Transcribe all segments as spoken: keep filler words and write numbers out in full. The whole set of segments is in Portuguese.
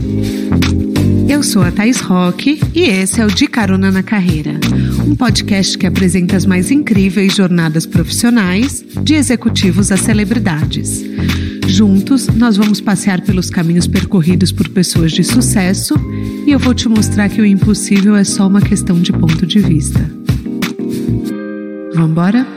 Eu sou a Thaís Roque e esse é o De Carona na Carreira, um podcast que apresenta as mais incríveis jornadas profissionais, de executivos a celebridades. Juntos, nós vamos passear pelos caminhos percorridos por pessoas de sucesso e eu vou te mostrar que o impossível é só uma questão de ponto de vista. Vambora?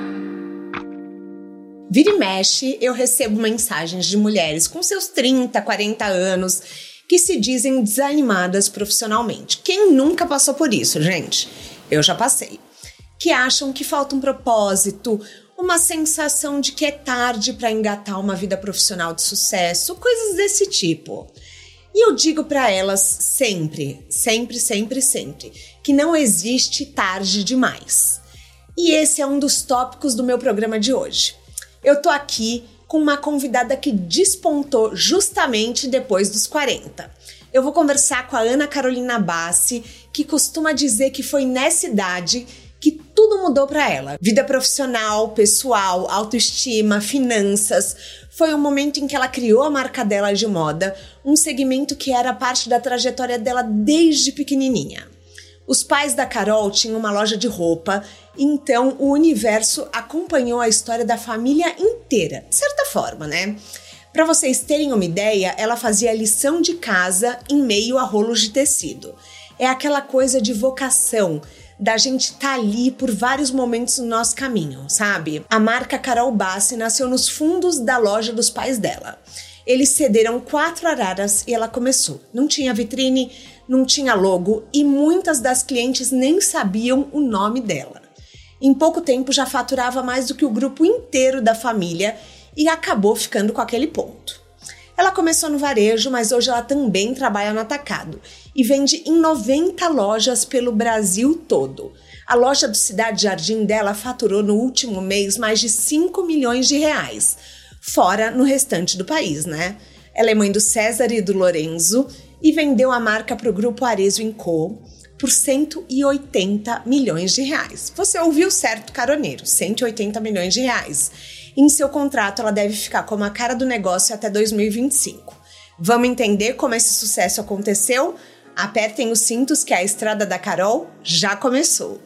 Vira e mexe, eu recebo mensagens de mulheres com seus trinta, quarenta anos que se dizem desanimadas profissionalmente. Quem nunca passou por isso, gente? Eu já passei. Que acham que falta um propósito, uma sensação de que é tarde para engatar uma vida profissional de sucesso, coisas desse tipo. E eu digo para elas sempre, sempre, sempre, sempre, que não existe tarde demais. E esse é um dos tópicos do meu programa de hoje. Eu tô aqui com uma convidada que despontou justamente depois dos quarenta. Eu vou conversar com a Ana Carolina Bassi, que costuma dizer que foi nessa idade que tudo mudou para ela. Vida profissional, pessoal, autoestima, finanças. Foi um momento em que ela criou a marca dela de moda, um segmento que era parte da trajetória dela desde pequenininha. Os pais da Carol tinham uma loja de roupa, então o universo acompanhou a história da família inteira, de certa forma, né? Para vocês terem uma ideia, ela fazia lição de casa em meio a rolos de tecido. É aquela coisa de vocação, da gente estar tá ali por vários momentos no nosso caminho, sabe? A marca Carol Bassi nasceu nos fundos da loja dos pais dela. Eles cederam quatro araras e ela começou. Não tinha vitrine, não tinha logo e muitas das clientes nem sabiam o nome dela. Em pouco tempo já faturava mais do que o grupo inteiro da família e acabou ficando com aquele ponto. Ela começou no varejo, mas hoje ela também trabalha no atacado e vende em noventa lojas pelo Brasil todo. A loja do Cidade Jardim dela faturou no último mês mais de cinco milhões de reais, fora no restante do país, né? Ela é mãe do César e do Lorenzo e vendeu a marca para o grupo Arezzo and Co por cento e oitenta milhões de reais. Você ouviu certo, caroneiro, cento e oitenta milhões de reais. Em seu contrato, ela deve ficar como a cara do negócio até dois mil e vinte e cinco. Vamos entender como esse sucesso aconteceu? Apertem os cintos que a estrada da Carol já começou.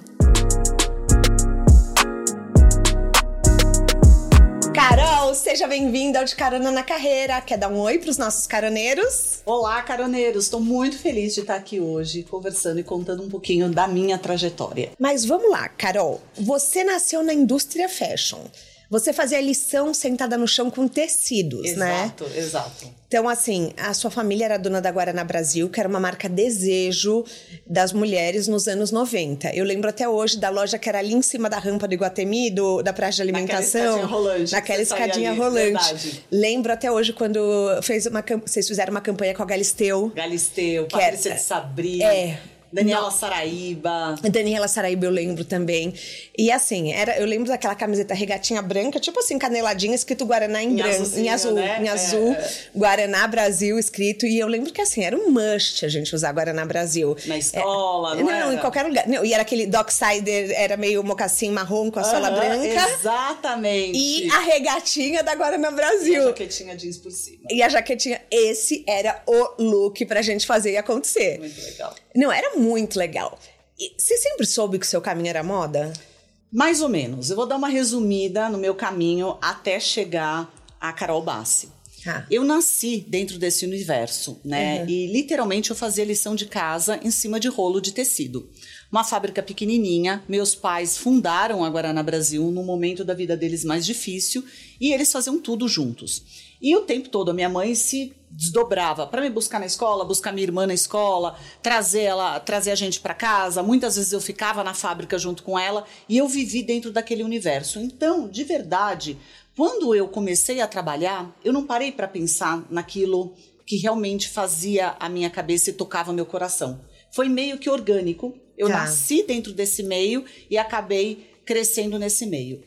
Carol, seja bem-vinda ao De Carona na Carreira. Quer dar um oi para os nossos caroneiros? Olá, caroneiros. Estou muito feliz de estar aqui hoje conversando e contando um pouquinho da minha trajetória. Mas vamos lá, Carol. Você nasceu na indústria fashion. Você fazia lição sentada no chão com tecidos, exato, né? Exato, exato. Então, assim, a sua família era dona da Guaraná Brasil, que era uma marca desejo das mulheres nos anos noventa. Eu lembro até hoje da loja que era ali em cima da rampa do Iguatemi, do, da praça de alimentação. Naquela escadinha rolante. Naquela escadinha ali, rolante. Verdade. Lembro até hoje quando fez uma, vocês fizeram uma campanha com a Galisteu. Galisteu, Patrícia era, de Sabri. É. Daniela Saraiba. Daniela Saraiba eu lembro também. E assim, era, eu lembro daquela camiseta regatinha branca, tipo assim, caneladinha, escrito Guaraná em, em branco, em azul, né? em azul, é, é. Guaraná Brasil escrito. E eu lembro que assim, era um must a gente usar Guaraná Brasil. Na escola, é, não, não era? Em qualquer lugar. Não, e era aquele Docksider, era meio mocassim marrom com a sola uh-huh, branca. Exatamente. E a regatinha da Guaraná Brasil. E a jaquetinha jeans por cima. E a jaquetinha, esse era o look pra gente fazer e acontecer. Muito legal. Não, era muito legal. E você sempre soube que o seu caminho era moda? Mais ou menos. Eu vou dar uma resumida no meu caminho até chegar a Carol Bassi. Ah. Eu nasci dentro desse universo, né? Uhum. E literalmente eu fazia lição de casa em cima de rolo de tecido. Uma fábrica pequenininha, meus pais fundaram a Guaraná Brasil num momento da vida deles mais difícil e eles faziam tudo juntos. E o tempo todo a minha mãe se desdobrava para me buscar na escola, buscar minha irmã na escola, trazer ela, trazer a gente para casa. Muitas vezes eu ficava na fábrica junto com ela e eu vivi dentro daquele universo. Então, de verdade, quando eu comecei a trabalhar, eu não parei para pensar naquilo que realmente fazia a minha cabeça e tocava meu coração. Foi meio que orgânico. Eu tá. nasci dentro desse meio e acabei crescendo nesse meio.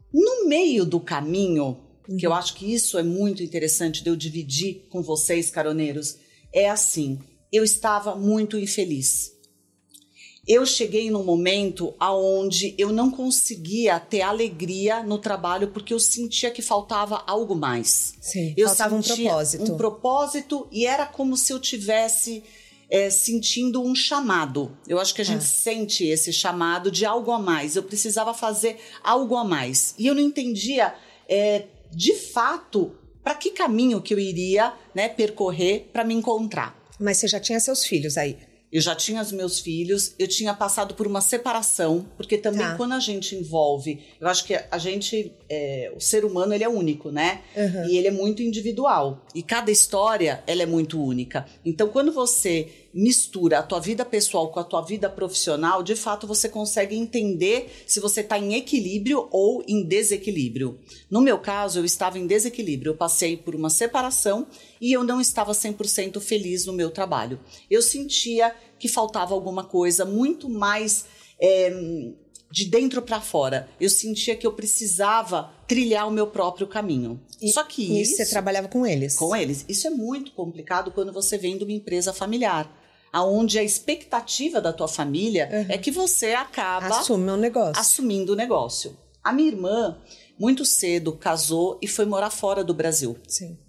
No meio do caminho, que eu acho que isso é muito interessante de eu dividir com vocês, caroneiros, é assim, eu estava muito infeliz. eu cheguei num momento onde eu não conseguia ter alegria no trabalho porque eu sentia que faltava algo mais. Sim, eu faltava um propósito. Um propósito e era como se eu tivesse é, sentindo um chamado. Eu acho que a gente ah. sente esse chamado de algo a mais. Eu precisava fazer algo a mais. E eu não entendia, é, de fato, para que caminho que eu iria, né, percorrer para me encontrar. Mas você já tinha seus filhos aí? Eu já tinha os meus filhos, eu tinha passado por uma separação, porque também tá. quando a gente envolve, eu acho que a gente, é, o ser humano, ele é único, né? Uhum. E ele é muito individual. E cada história, ela é muito única. Então, quando você mistura a tua vida pessoal com a tua vida profissional, de fato, você consegue entender se você está em equilíbrio ou em desequilíbrio. No meu caso, eu estava em desequilíbrio. Eu passei por uma separação e eu não estava cem por cento feliz no meu trabalho. Eu sentia que faltava alguma coisa muito mais é, de dentro para fora. Eu sentia que eu precisava trilhar o meu próprio caminho. E, Só que e isso... você trabalhava com eles? Com eles. Isso é muito complicado quando você vem de uma empresa familiar, onde a expectativa da tua família uhum. é que você acaba... Assume o negócio. Assumindo o negócio. A minha irmã, muito cedo, casou e foi morar fora do Brasil. Sim.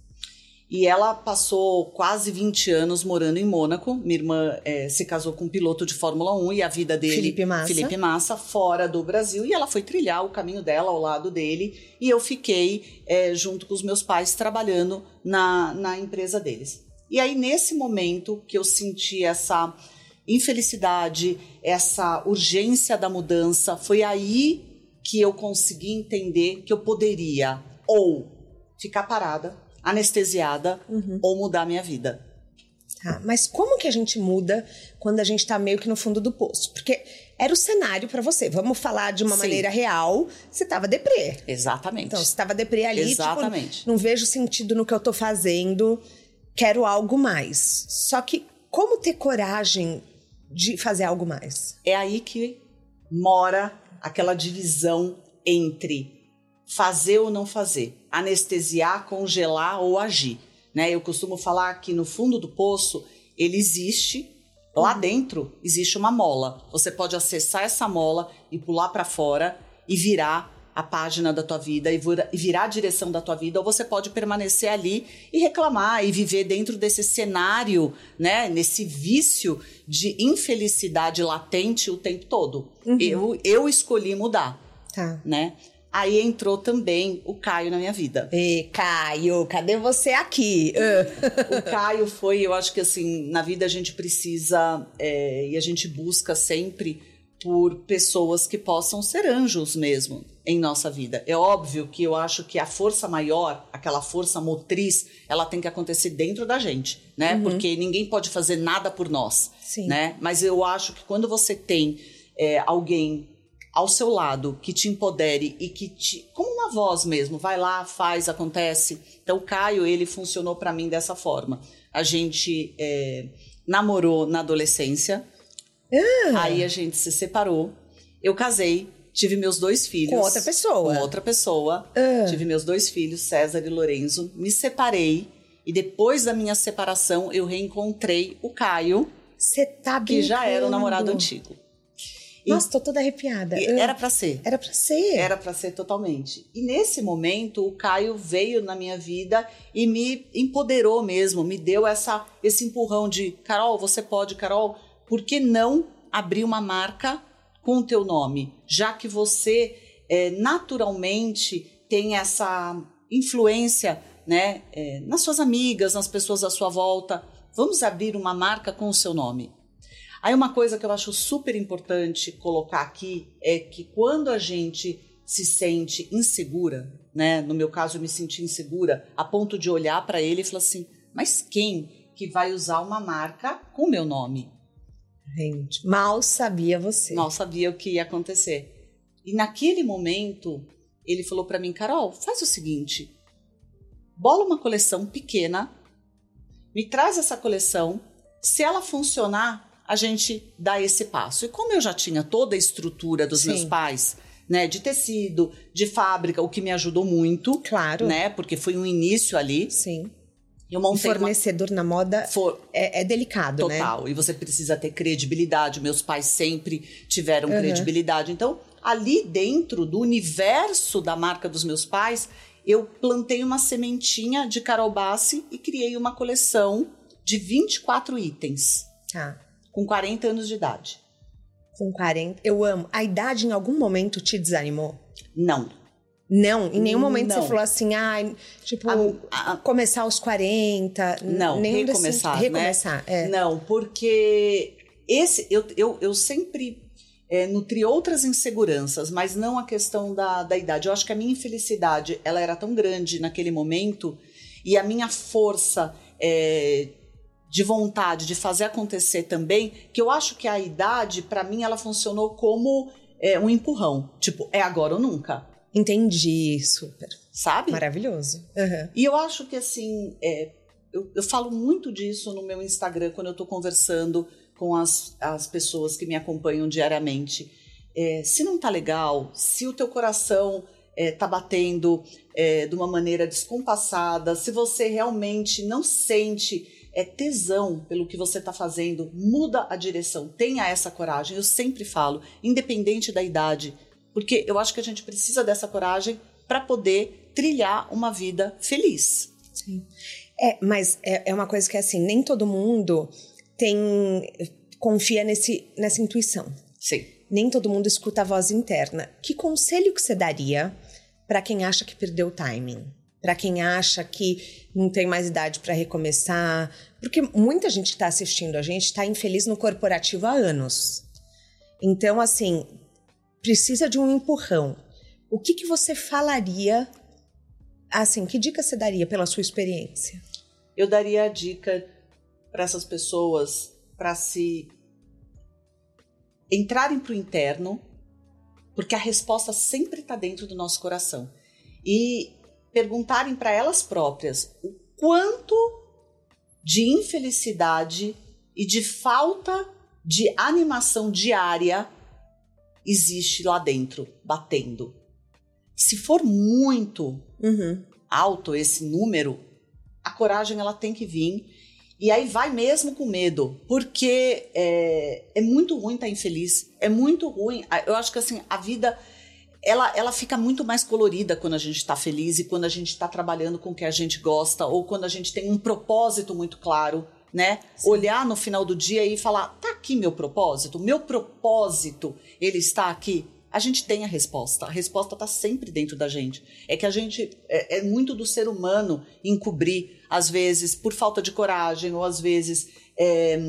E ela passou quase vinte anos morando em Mônaco. Minha irmã é, se casou com um piloto de Fórmula um e a vida dele... Felipe Massa. Felipe Massa, fora do Brasil. E ela foi trilhar o caminho dela ao lado dele. E eu fiquei é, junto com os meus pais trabalhando na, na empresa deles. E aí, nesse momento que eu senti essa infelicidade, essa urgência da mudança, foi aí que eu consegui entender que eu poderia ou ficar parada, anestesiada, uhum. ou mudar a minha vida. Tá, mas como que a gente muda quando a gente tá meio que no fundo do poço? Porque era o cenário pra você. Vamos falar de uma Sim. maneira real. Você tava deprê. Exatamente. Então, você tava deprê ali, Exatamente. Tipo, não vejo sentido no que eu tô fazendo, quero algo mais. Só que como ter coragem de fazer algo mais? É aí que mora aquela divisão entre fazer ou não fazer, anestesiar, congelar ou agir, né? Eu costumo falar que no fundo do poço ele existe, lá uhum. dentro existe uma mola. Você pode acessar essa mola e pular para fora e virar a página da tua vida e virar a direção da tua vida, ou você pode permanecer ali e reclamar e viver dentro desse cenário, né? Nesse vício de infelicidade latente o tempo todo. Uhum. Eu, eu escolhi mudar, tá. né? Aí entrou também o Caio na minha vida. E Caio, cadê você aqui? O Caio foi, eu acho que assim, na vida a gente precisa é, e a gente busca sempre por pessoas que possam ser anjos mesmo em nossa vida. É óbvio que eu acho que a força maior, aquela força motriz, ela tem que acontecer dentro da gente, né? Uhum. Porque ninguém pode fazer nada por nós, Sim. né? Mas eu acho que quando você tem é, alguém ao seu lado, que te empodere e que te... Como uma voz mesmo, vai lá, faz, acontece. Então, o Caio, ele funcionou pra mim dessa forma. A gente é, namorou na adolescência, ah. aí a gente se separou, eu casei, tive meus dois filhos. Com outra pessoa. Com outra pessoa. Ah. Tive meus dois filhos, César e Lorenzo. Me separei e depois da minha separação, eu reencontrei o Caio, Cê tá que já era o namorado antigo. Nossa, tô toda arrepiada. Era pra ser. Era pra ser. Era pra ser totalmente. E nesse momento, o Caio veio na minha vida e me empoderou mesmo, me deu essa, esse empurrão de Carol, você pode, Carol, por que não abrir uma marca com o teu nome? Já que você é, naturalmente tem essa influência, né, é, nas suas amigas, nas pessoas à sua volta, vamos abrir uma marca com o seu nome. Aí uma coisa que eu acho super importante colocar aqui é que quando a gente se sente insegura, né? No meu caso eu me senti insegura a ponto de olhar para ele e falar assim, mas quem que vai usar uma marca com o meu nome? Gente, mal sabia você. Mal sabia o que ia acontecer. E naquele momento ele falou para mim, Carol, faz o seguinte, bola uma coleção pequena, me traz essa coleção, se ela funcionar, a gente dá esse passo. E como eu já tinha toda a estrutura dos Sim. meus pais, né, de tecido, de fábrica, o que me ajudou muito, claro, né, porque foi um início ali. Sim. Eu montei o fornecedor uma... na moda For... é, é delicado, Total, né? Total, e você precisa ter credibilidade. Meus pais sempre tiveram uhum. credibilidade. Então, ali dentro do universo da marca dos meus pais, eu plantei uma sementinha de Carol Bassi e criei uma coleção de vinte e quatro itens. Tá. Com quarenta anos de idade. Com quarenta, eu amo. A idade em algum momento te desanimou? Não. Não, em nenhum momento não. você falou assim, ah, tipo, a, a, começar aos quarenta. Não, recomeçar, desse, recomeçar, né? É. Não, porque esse, eu, eu, eu sempre é, nutri outras inseguranças, mas não a questão da, da idade. Eu acho que a minha infelicidade, ela era tão grande naquele momento e a minha força é, de vontade de fazer acontecer também, que eu acho que a idade, para mim, ela funcionou como é, um empurrão. Tipo, é agora ou nunca. Entendi, super. Sabe? Maravilhoso. Uhum. E eu acho que, assim, é, eu, eu falo muito disso no meu Instagram, quando eu tô conversando com as, as pessoas que me acompanham diariamente. É, se não tá legal, se o teu coração é, tá batendo é, de uma maneira descompassada, se você realmente não sente é, tesão pelo que você tá fazendo, muda a direção, tenha essa coragem. Eu sempre falo, independente da idade, porque eu acho que a gente precisa dessa coragem para poder trilhar uma vida feliz. Sim. É, mas é, é uma coisa que, assim, nem todo mundo tem, confia nesse, nessa intuição. Sim. Nem todo mundo escuta a voz interna. Que conselho que você daria para quem acha que perdeu o timing? Para quem acha que não tem mais idade para recomeçar? Porque muita gente que está assistindo a gente está infeliz no corporativo há anos. Então, assim... precisa de um empurrão. O que, que você falaria, assim, que dica você daria pela sua experiência? Eu daria a dica para essas pessoas para se entrarem para o interno, porque a resposta sempre está dentro do nosso coração. E perguntarem para elas próprias o quanto de infelicidade e de falta de animação diária existe lá dentro, batendo. Se for muito uhum. alto esse número, a coragem ela tem que vir. E aí vai mesmo com medo, porque é, é muito ruim estar infeliz, é muito ruim. Eu acho que assim, a vida ela, ela fica muito mais colorida quando a gente está feliz e quando a gente está trabalhando com o que a gente gosta ou quando a gente tem um propósito muito claro. Né? Olhar no final do dia e falar, tá aqui meu propósito, meu propósito, ele está aqui. A gente tem a resposta, a resposta está sempre dentro da gente. É que a gente, é, é muito do ser humano encobrir, às vezes por falta de coragem, ou às vezes é,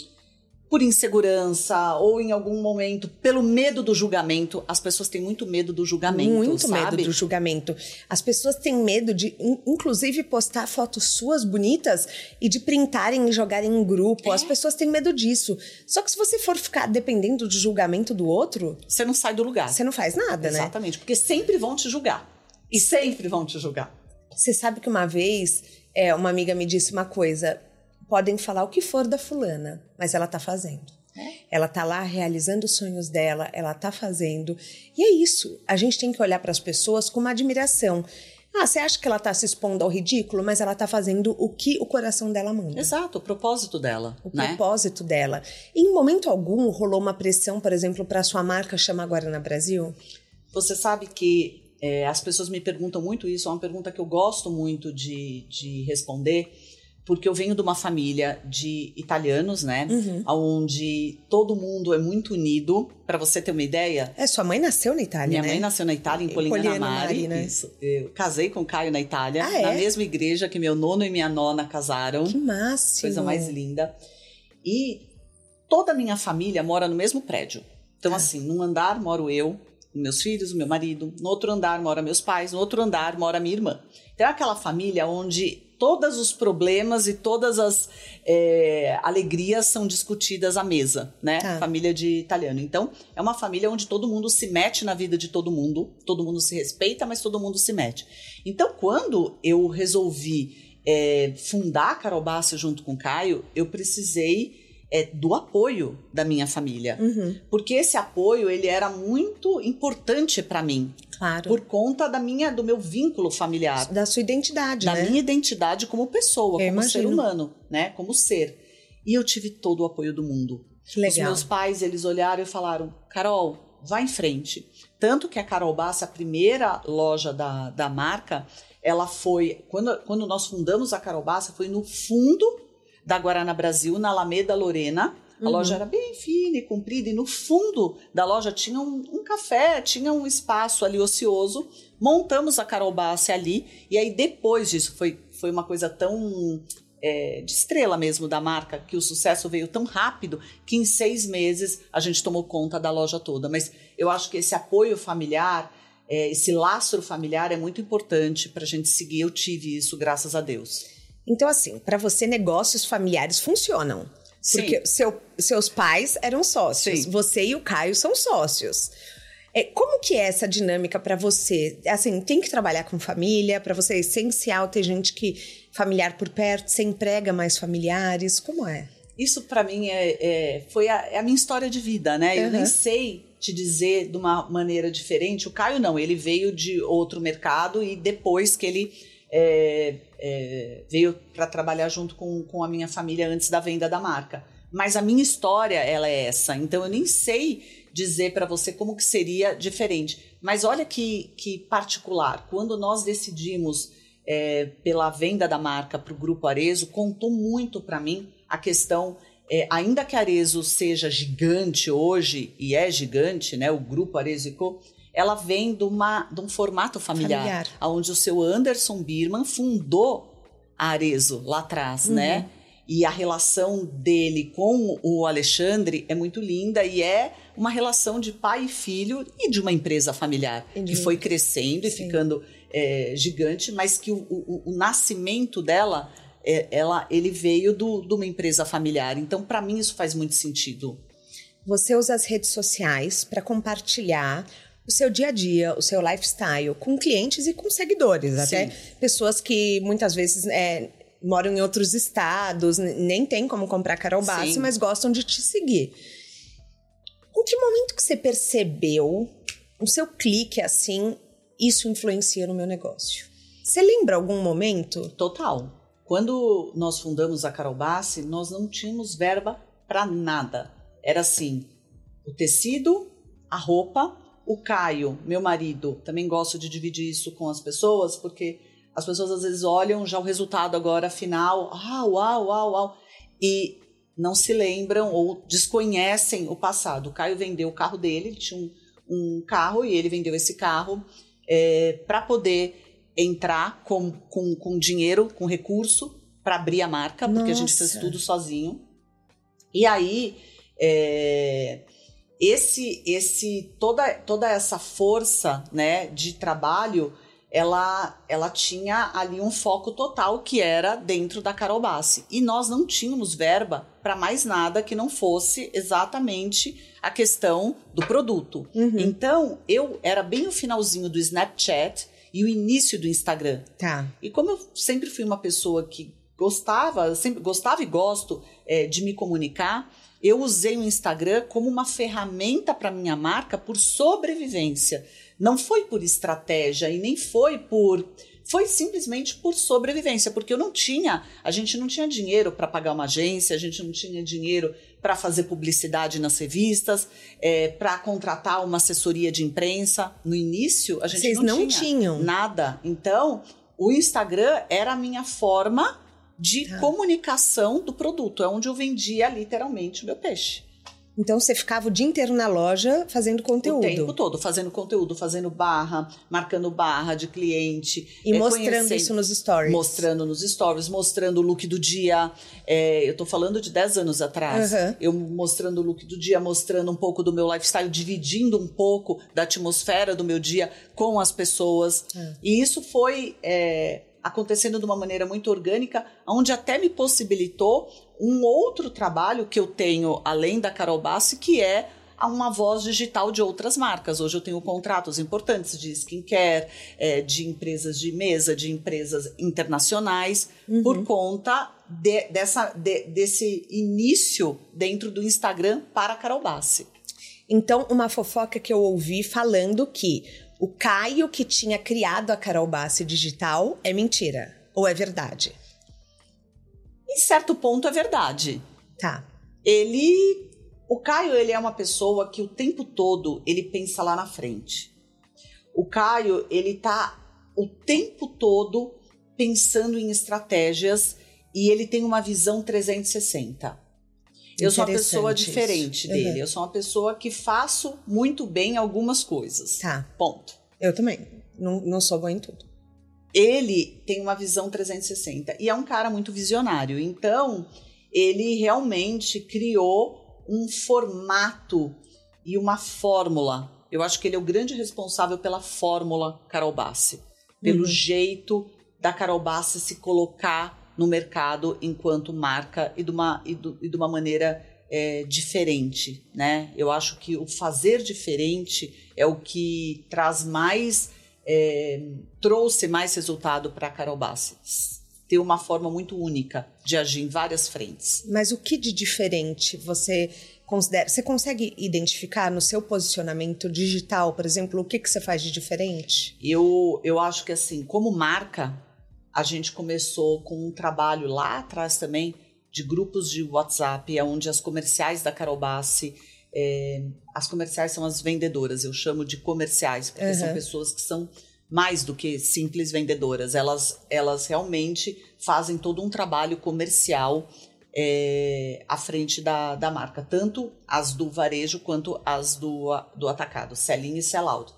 por insegurança, ou em algum momento pelo medo do julgamento. As pessoas têm muito medo do julgamento, Muito sabe? medo do julgamento. As pessoas têm medo de, inclusive, postar fotos suas bonitas e de printarem e jogarem em grupo. É. As pessoas têm medo disso. Só que se você for ficar dependendo do julgamento do outro... você não sai do lugar. Você não faz nada, Exatamente, né? Exatamente, porque sempre vão te julgar. E sempre vão te julgar. Você sabe que uma vez, é, uma amiga me disse uma coisa... podem falar o que for da fulana, mas ela tá fazendo. É? Ela tá lá realizando os sonhos dela, ela tá fazendo. E é isso. A gente tem que olhar para as pessoas com uma admiração. Ah, você acha que ela tá se expondo ao ridículo, mas ela tá fazendo o que o coração dela manda. Exato, o propósito dela. O né? propósito dela. E em momento algum rolou uma pressão, por exemplo, para sua marca chamar Guaraná Brasil? Você sabe que é, as pessoas me perguntam muito isso, é uma pergunta que eu gosto muito de, de responder. Porque eu venho de uma família de italianos, né? Uhum. Onde todo mundo é muito unido. Para você ter uma ideia... É, sua mãe nasceu na Itália, Minha né? mãe nasceu na Itália, em Polignano Mari. Né? Isso. Eu casei com o Caio na Itália. Ah, é? Na mesma igreja que meu nono e minha nona casaram. Que máximo! Coisa mais linda. E toda a minha família mora no mesmo prédio. Então, ah. assim, num andar moro eu, meus filhos, o meu marido. No outro andar mora meus pais. No outro andar mora minha irmã. Então, é aquela família onde... todos os problemas e todas as é, alegrias são discutidas à mesa, né? Tá. Família de italiano. Então, é uma família onde todo mundo se mete na vida de todo mundo. Todo mundo se respeita, mas todo mundo se mete. Então, quando eu resolvi é, fundar a Carol Bassi junto com o Caio, eu precisei é, do apoio da minha família. Uhum. Porque esse apoio, ele era muito importante para mim. Claro. Por conta da minha, do meu vínculo familiar. Da sua identidade, da né? Da minha identidade como pessoa, eu como imagino. Ser humano, né? Como ser. E eu tive todo o apoio do mundo. Que legal. Os meus pais, eles olharam e falaram, Carol, vai em frente. Tanto que a Carol Bassi, a primeira loja da, da marca, ela foi... Quando, quando nós fundamos a Carol Bassi, foi no fundo da Guarana Brasil, na Alameda Lorena. A uhum. loja era bem fina e comprida, e no fundo da loja tinha um, um café, tinha um espaço ali ocioso. Montamos a Carol Bassi ali, e aí depois disso, foi, foi uma coisa tão é, de estrela mesmo da marca, que o sucesso veio tão rápido, que em seis meses a gente tomou conta da loja toda. Mas eu acho que esse apoio familiar, é, esse lastro familiar é muito importante para a gente seguir. Eu tive isso, graças a Deus. Então assim, para você, negócios familiares funcionam. Porque seu, seus pais eram sócios. Sim. Você e o Caio são sócios. É, como que é essa dinâmica para você? Assim, tem que trabalhar com família? Para você é essencial ter gente que familiar por perto? Você emprega mais familiares? Como é? Isso para mim é, é, foi a, é a minha história de vida, né? Uhum. Eu nem sei te dizer de uma maneira diferente. O Caio não, ele veio de outro mercado e depois que ele... É, é, veio para trabalhar junto com, com a minha família antes da venda da marca. Mas a minha história, ela é essa. Então, eu nem sei dizer para você como que seria diferente. Mas olha que, que particular. Quando nós decidimos é, pela venda da marca para o Grupo Arezzo, contou muito para mim a questão... É, ainda que a Arezzo seja gigante hoje, e é gigante, né, o Grupo Arezzo e Co., ela vem de, uma, de um formato familiar, familiar, onde o seu Anderson Birman fundou a Arezzo lá atrás, uhum. né? E a relação dele com o Alexandre é muito linda e é uma relação de pai e filho e de uma empresa familiar. Entendi. Que foi crescendo e Sim. ficando é, gigante, mas que o, o, o nascimento dela, é, ela, ele veio do, de uma empresa familiar. Então, para mim, isso faz muito sentido. Você usa as redes sociais para compartilhar o seu dia a dia, o seu lifestyle, com clientes e com seguidores, Sim. até pessoas que muitas vezes é, moram em outros estados, nem tem como comprar Carol Bassi, mas gostam de te seguir. Em que momento que você percebeu o seu clique assim, isso influencia no meu negócio? Você lembra algum momento? Total. Quando nós fundamos a Carol Bassi, nós não tínhamos verba para nada. Era assim, o tecido, a roupa. O Caio, meu marido, também gosto de dividir isso com as pessoas, porque as pessoas às vezes olham já o resultado agora final, ah, uau, uau, uau, e não se lembram ou desconhecem o passado. O Caio vendeu o carro dele, ele tinha um, um carro e ele vendeu esse carro é, para poder entrar com, com, com dinheiro, com recurso, para abrir a marca, porque Nossa. A gente fez tudo sozinho. E aí... É, Esse, esse, toda, toda essa força, né, de trabalho, ela, ela tinha ali um foco total que era dentro da Carol Bassi. E nós não tínhamos verba para mais nada que não fosse exatamente a questão do produto. Uhum. Então, eu era bem o finalzinho do Snapchat e o início do Instagram. Tá. E como eu sempre fui uma pessoa que gostava, sempre gostava e gosto é, de me comunicar, eu usei o Instagram como uma ferramenta para minha marca por sobrevivência. Não foi por estratégia e nem foi por... Foi simplesmente por sobrevivência, porque eu não tinha... A gente não tinha dinheiro para pagar uma agência, a gente não tinha dinheiro para fazer publicidade nas revistas, é, para contratar uma assessoria de imprensa. No início, a gente Vocês não, não tinha tinham nada. Então, o Instagram era a minha forma... de ah. comunicação do produto, é onde eu vendia literalmente o meu peixe. Então você ficava o dia inteiro na loja fazendo conteúdo? O tempo todo, fazendo conteúdo, fazendo barra, marcando barra de cliente. E é, mostrando isso nos stories? Mostrando nos stories, mostrando o look do dia. É, eu tô falando de dez anos atrás. Uhum. Eu mostrando o look do dia, mostrando um pouco do meu lifestyle, dividindo um pouco da atmosfera do meu dia com as pessoas. Uhum. E isso foi... É, acontecendo de uma maneira muito orgânica, onde até me possibilitou um outro trabalho que eu tenho, além da Carol Bassi, que é uma voz digital de outras marcas. Hoje eu tenho contratos importantes de skincare, é, de empresas de mesa, de empresas internacionais, uhum. por conta de, dessa, de, desse início dentro do Instagram para a Carol Bassi. Então, uma fofoca que eu ouvi falando que o Caio que tinha criado a Carol Bassi Digital é mentira, ou é verdade? Em certo ponto é verdade. Tá. Ele... O Caio, ele é uma pessoa que o tempo todo ele pensa lá na frente. O Caio, ele tá o tempo todo pensando em estratégias e ele tem uma visão trezentos e sessenta. Eu sou uma pessoa diferente isso. dele. Uhum. Eu sou uma pessoa que faço muito bem algumas coisas. Tá. Ponto. Eu também. Não, não sou boa em tudo. Ele tem uma visão trezentos e sessenta e é um cara muito visionário. Então, ele realmente criou um formato e uma fórmula. Eu acho que ele é o grande responsável pela fórmula Carol Bassi. Pelo uhum. jeito da Carol Bassi se colocar no mercado enquanto marca e de uma, e do, e de uma maneira é, diferente, né? Eu acho que o fazer diferente é o que traz mais, é, trouxe mais resultado para a Carol Bassi. Ter uma forma muito única de agir em várias frentes. Mas o que de diferente você considera? Você consegue identificar no seu posicionamento digital, por exemplo, o que, que você faz de diferente? Eu, eu acho que assim, como marca, a gente começou com um trabalho lá atrás também de grupos de WhatsApp, onde as comerciais da Carol Bassi, é, as comerciais são as vendedoras, eu chamo de comerciais, porque uhum. são pessoas que são mais do que simples vendedoras. Elas, elas realmente fazem todo um trabalho comercial é, à frente da, da marca. Tanto as do varejo quanto as do, do atacado. Sell-in e sell-out.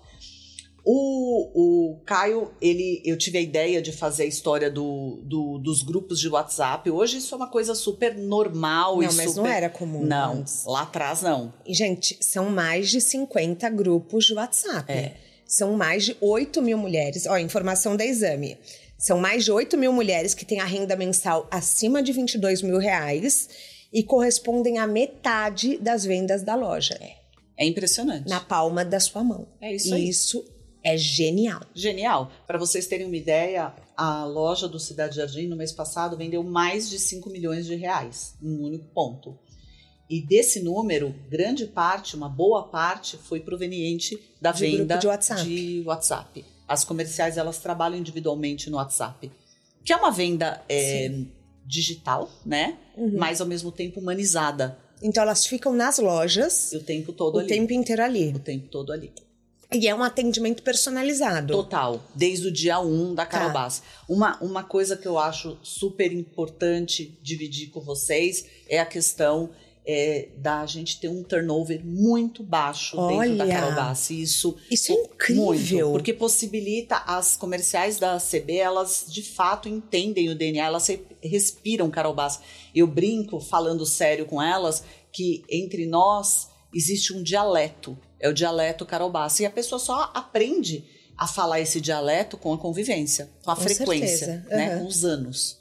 O, o Caio, ele, eu tive a ideia de fazer a história do, do, dos grupos de WhatsApp. Hoje isso é uma coisa super normal. Não, e mas super... não era comum Não, antes. Lá atrás não. E, gente, são mais de cinquenta grupos de WhatsApp. É. São mais de oito mil mulheres. Ó, informação da Exame. São mais de oito mil mulheres que têm a renda mensal acima de vinte e dois mil reais e correspondem a metade das vendas da loja. É, é impressionante. Na palma da sua mão. É isso aí. E isso é genial. Genial. Para vocês terem uma ideia, a loja do Cidade Jardim, no mês passado, vendeu mais de cinco milhões de reais em um único ponto. E desse número, grande parte, uma boa parte, foi proveniente da de venda de WhatsApp. de WhatsApp. As comerciais, elas trabalham individualmente no WhatsApp. Que é uma venda é, digital, né? Uhum. Mas, ao mesmo tempo, humanizada. Então, elas ficam nas lojas... O tempo todo o ali. O tempo inteiro ali. O tempo todo ali. E é um atendimento personalizado. Total. Desde o dia um da Carol tá. Bassi. Uma, uma coisa que eu acho super importante dividir com vocês é a questão... É, da gente ter um turnover muito baixo Olha, dentro da Carol Bassi. Isso, isso é incrível. Muito, porque possibilita as comerciais da C B, elas de fato entendem o D N A, elas respiram Carol Bassi. Eu brinco, falando sério com elas, que entre nós existe um dialeto, é o dialeto Carol Bassi, e a pessoa só aprende a falar esse dialeto com a convivência, com a com frequência, uhum. né, com os anos.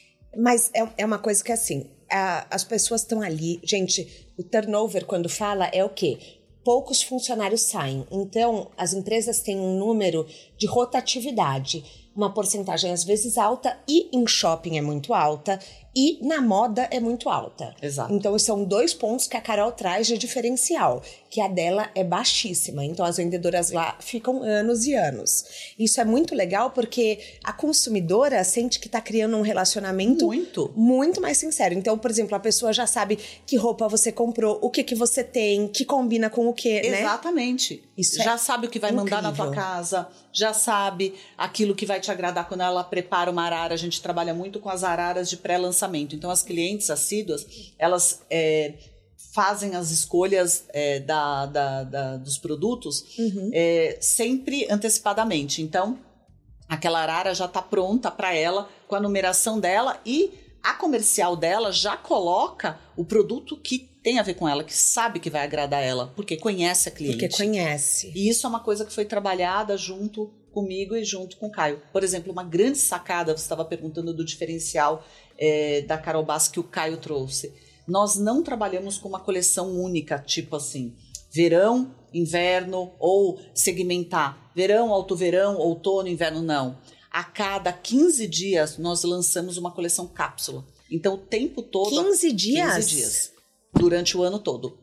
Mas é, é uma coisa que assim... A, as pessoas estão ali... Gente, o turnover, quando fala, é o quê? Poucos funcionários saem. Então, as empresas têm um número de rotatividade. Uma porcentagem, às vezes, alta. E em shopping é muito alta. E na moda é muito alta. Exato. Então, são dois pontos que a Carol traz de diferencial. Que a dela é baixíssima. Então, as vendedoras lá ficam anos e anos. Isso é muito legal porque a consumidora sente que está criando um relacionamento muito. muito mais sincero. Então, por exemplo, a pessoa já sabe que roupa você comprou, o que, que você tem, que combina com o quê, né? Exatamente. Isso já é sabe o que vai incrível. mandar na tua casa, já sabe aquilo que vai te agradar quando ela prepara uma arara. A gente trabalha muito com as araras de pré-lançamento. Então, as clientes assíduas, elas é, fazem as escolhas é, da, da, da, dos produtos uhum. é, sempre antecipadamente. Então, aquela arara já está pronta para ela, com a numeração dela, e a comercial dela já coloca o produto que tem a ver com ela, que sabe que vai agradar ela, porque conhece a cliente. Porque conhece. E isso é uma coisa que foi trabalhada junto comigo e junto com o Caio. Por exemplo, uma grande sacada, você estava perguntando do diferencial é, da Carol Bassi que o Caio trouxe. Nós não trabalhamos com uma coleção única, tipo assim, verão, inverno, ou segmentar verão, alto-verão, outono, inverno, não. A cada quinze dias, nós lançamos uma coleção cápsula. Então, o tempo todo... quinze dias? quinze dias. Durante o ano todo.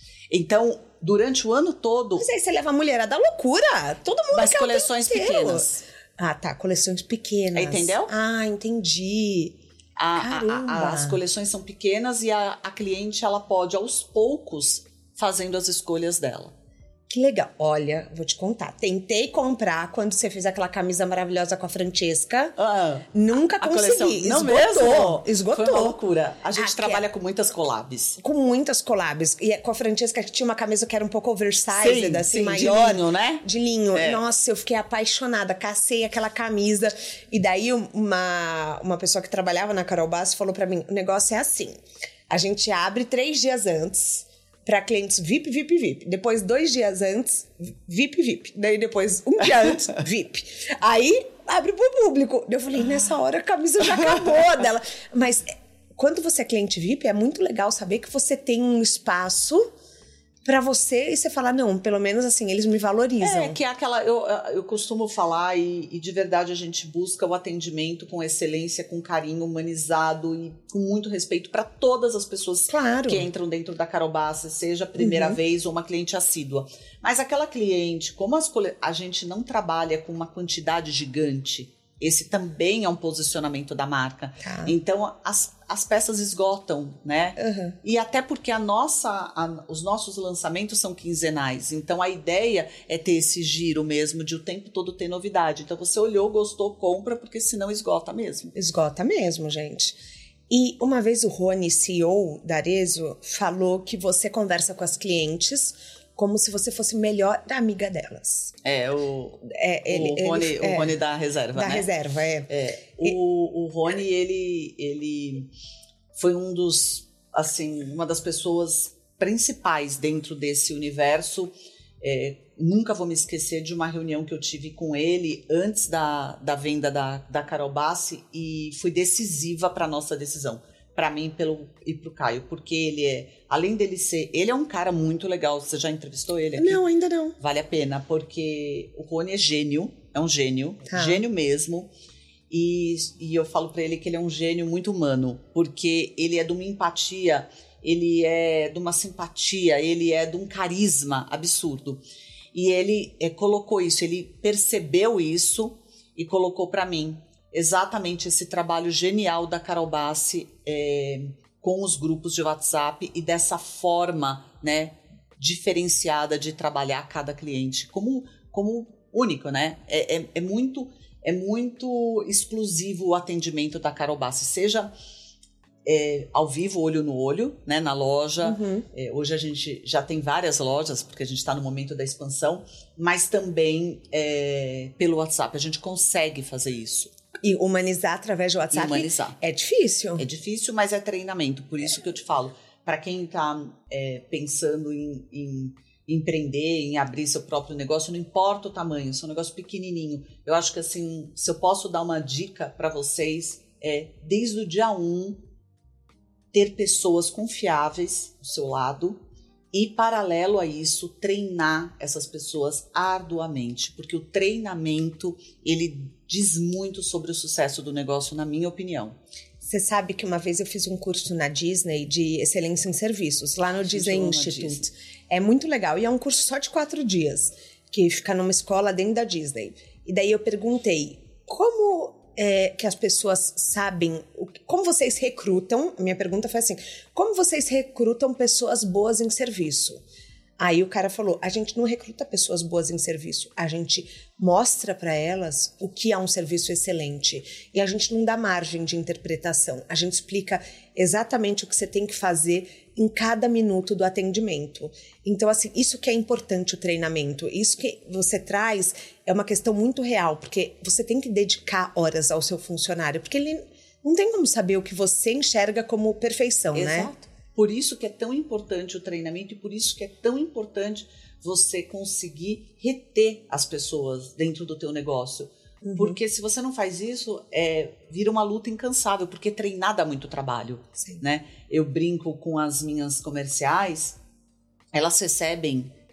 Então, durante o ano todo... Mas aí você leva a mulherada à loucura. Todo mundo Mas quer coleções pequenas. Ah, tá. Coleções pequenas. Entendeu? Ah, entendi. A, Caramba. A, a, as coleções são pequenas e a, a cliente, ela pode, aos poucos, fazendo as escolhas dela. Que legal. Olha, vou te contar. Tentei comprar quando você fez aquela camisa maravilhosa com a Francesca. Ah, Nunca a consegui. Coleção, não esgotou. Mesmo? Esgotou. Foi uma loucura. A gente Aqui trabalha é... com muitas collabs. Com muitas collabs. E com a Francesca que tinha uma camisa que era um pouco oversized, sim, assim, sim, maior. De linho, né? De linho. É. Nossa, eu fiquei apaixonada. Cacei aquela camisa. E daí uma, uma pessoa que trabalhava na Carol Bassi falou pra mim, o negócio é assim. A gente abre três dias antes... para clientes V I P, V I P, V I P. Depois, dois dias antes, V I P, V I P. Daí, depois, um dia antes, V I P. Aí, abre pro público. Eu falei, nessa hora a camisa já acabou dela. Mas, quando você é cliente V I P, é muito legal saber que você tem um espaço pra você e você falar, não, pelo menos assim, eles me valorizam. É, que é aquela... Eu, eu costumo falar e, e de verdade a gente busca o atendimento com excelência, com carinho, humanizado e com muito respeito para todas as pessoas claro. que entram dentro da Carol Bassi, seja a primeira uhum. vez ou uma cliente assídua. Mas aquela cliente, como as cole... a gente não trabalha com uma quantidade gigante, esse também é um posicionamento da marca. Tá. Então, as, as peças esgotam, né? Uhum. E até porque a nossa, a, os nossos lançamentos são quinzenais. Então, a ideia é ter esse giro mesmo, de o tempo todo ter novidade. Então, você olhou, gostou, compra, porque senão esgota mesmo. Esgota mesmo, gente. E uma vez o Rony, C E O da Arezzo, falou que você conversa com as clientes... como se você fosse melhor amiga delas. É, o, é, ele, o, Rony, ele, o é, Rony da reserva, da né? Da reserva, é. é o, o Rony, ele, ele foi um dos, assim, uma das pessoas principais dentro desse universo. É, nunca vou me esquecer de uma reunião que eu tive com ele antes da, da venda da, da Carol Bassi e foi decisiva para a nossa decisão. Para mim pelo, e pro Caio, porque ele é, além dele ser, ele é um cara muito legal, você já entrevistou ele aqui? Não, ainda não. Vale a pena, porque o Rony é gênio, é um gênio, tá. gênio mesmo, e, e eu falo para ele que ele é um gênio muito humano, porque ele é de uma empatia, ele é de uma simpatia, ele é de um carisma absurdo, e ele é, colocou isso, ele percebeu isso e colocou para mim, exatamente esse trabalho genial da Carol Bassi é, com os grupos de WhatsApp e dessa forma, né, diferenciada de trabalhar cada cliente como, como único, né? É, é, é, muito, é muito exclusivo o atendimento da Carol Bassi, seja é, ao vivo, olho no olho, né, na loja. Uhum. É, hoje a gente já tem várias lojas, porque a gente está no momento da expansão, mas também é, pelo WhatsApp. A gente consegue fazer isso. E humanizar através do WhatsApp humanizar. É difícil. É difícil, mas é treinamento. Por isso que eu te falo, para quem está é, pensando em, em empreender, em abrir seu próprio negócio, não importa o tamanho, se é um negócio pequenininho. Eu acho que assim, se eu posso dar uma dica para vocês, é desde o dia um, ter pessoas confiáveis do seu lado e, paralelo a isso, treinar essas pessoas arduamente, porque o treinamento, ele diz muito sobre o sucesso do negócio, na minha opinião. Você sabe que uma vez eu fiz um curso na Disney de excelência em serviços, lá no Disney Institute. Disney. É muito legal, e é um curso só de quatro dias, que fica numa escola dentro da Disney. E daí eu perguntei, como... É, que as pessoas sabem, como vocês recrutam, a minha pergunta foi assim, como vocês recrutam pessoas boas em serviço? Aí o cara falou, a gente não recruta pessoas boas em serviço, a gente mostra para elas o que é um serviço excelente e a gente não dá margem de interpretação, a gente explica exatamente o que você tem que fazer em cada minuto do atendimento. Então, assim, isso que é importante o treinamento, isso que você traz é uma questão muito real, porque você tem que dedicar horas ao seu funcionário, porque ele não tem como saber o que você enxerga como perfeição, né? Exato. Por isso que é tão importante o treinamento e por isso que é tão importante você conseguir reter as pessoas dentro do teu negócio. Uhum. Porque se você não faz isso, é, vira uma luta incansável, porque treinar dá muito trabalho. Sim. Né? Eu brinco com as minhas comerciais, elas recebem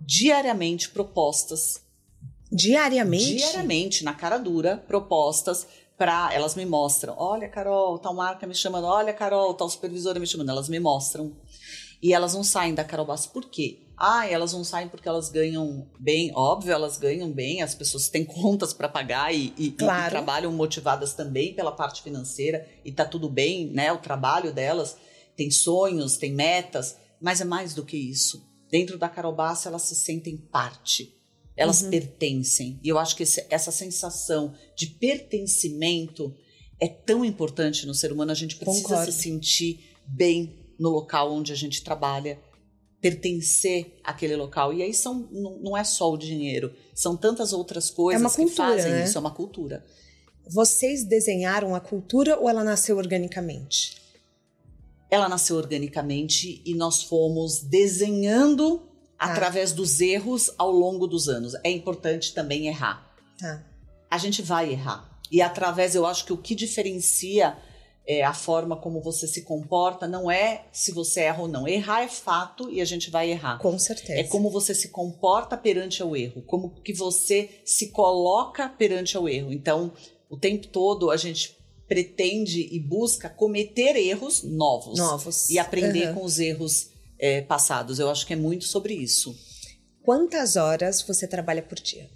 diariamente propostas. Diariamente? Diariamente, na cara dura, propostas para... Elas me mostram. Olha, Carol, tal marca me chamando. Olha, Carol, tal supervisora me chamando. Elas me mostram. E elas não saem da Carol Bassi. Por quê? Ah, elas não saem porque elas ganham bem. Óbvio, elas ganham bem. As pessoas têm contas para pagar e, e, claro. e trabalham motivadas também pela parte financeira. E tá tudo bem, né? O trabalho delas tem sonhos, tem metas. Mas é mais do que isso. Dentro da Carol Bassi, elas se sentem parte. Elas uhum. pertencem. E eu acho que esse, essa sensação de pertencimento é tão importante no ser humano. A gente precisa Concordo. se sentir bem no local onde a gente trabalha, pertencer àquele local. E aí são, não, não é só o dinheiro, são tantas outras coisas é uma cultura, que fazem né? isso, é uma cultura. Vocês desenharam a cultura ou ela nasceu organicamente? Ela nasceu organicamente e nós fomos desenhando ah. através dos erros ao longo dos anos. É importante também errar. Ah. A gente vai errar. E através, eu acho que o que diferencia É, a forma como você se comporta não é se você erra ou não. Errar é fato e a gente vai errar. Com certeza. É como você se comporta perante ao erro, como que você se coloca perante ao erro. Então, o tempo todo a gente pretende e busca cometer erros novos. Novos. E aprender uhum. com os erros é, passados. Eu acho que é muito sobre isso. Quantas horas você trabalha por dia?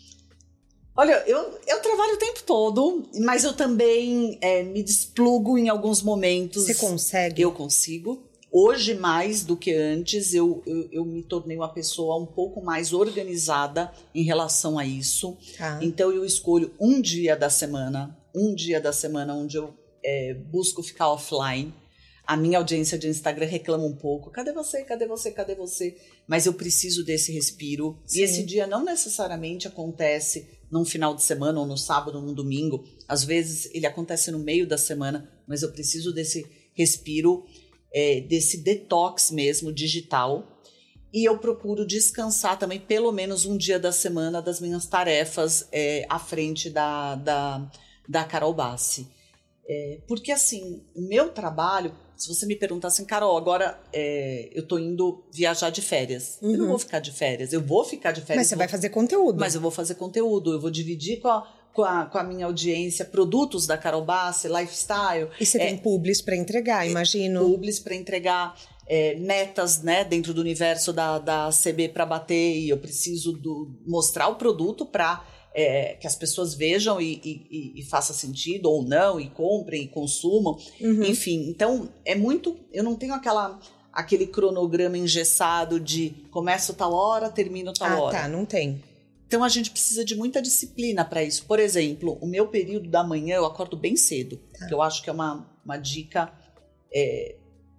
Olha, eu, eu trabalho o tempo todo, mas eu também é, me desplugo em alguns momentos. Você consegue? Eu consigo. Hoje, mais do que antes, eu, eu, eu me tornei uma pessoa um pouco mais organizada em relação a isso. Ah. Então, eu escolho um dia da semana, um dia da semana onde eu é, busco ficar offline. A minha audiência de Instagram reclama um pouco. Cadê você? Cadê você? Cadê você? Mas eu preciso desse respiro. Sim. E esse dia não necessariamente acontece num final de semana, ou no sábado, ou no domingo. Às vezes ele acontece no meio da semana, mas eu preciso desse respiro, é, desse detox mesmo, digital. E eu procuro descansar também pelo menos um dia da semana das minhas tarefas é, à frente da, da, da Carol Bassi. É, porque assim, o meu trabalho, se você me perguntar assim, Carol, agora é, eu tô indo viajar de férias. Uhum. Eu não vou ficar de férias, eu vou ficar de férias. Mas você vou, vai fazer conteúdo. Mas eu vou fazer conteúdo, eu vou dividir com a, com a, com a minha audiência produtos da Carol Bassi, lifestyle. E você é, tem publis para entregar, imagino. Publis para entregar, é, metas, né, dentro do universo da, da C B para bater, e eu preciso do, mostrar o produto para... É, que as pessoas vejam e, e, e faça sentido ou não, e comprem e consumam, uhum. enfim, então é muito, eu não tenho aquela, aquele cronograma engessado de começo tal hora, termino tal ah, hora. Ah, tá, não tem. Então a gente precisa de muita disciplina para isso. Por exemplo, o meu período da manhã eu acordo bem cedo, tá. que eu acho que é uma, uma dica é,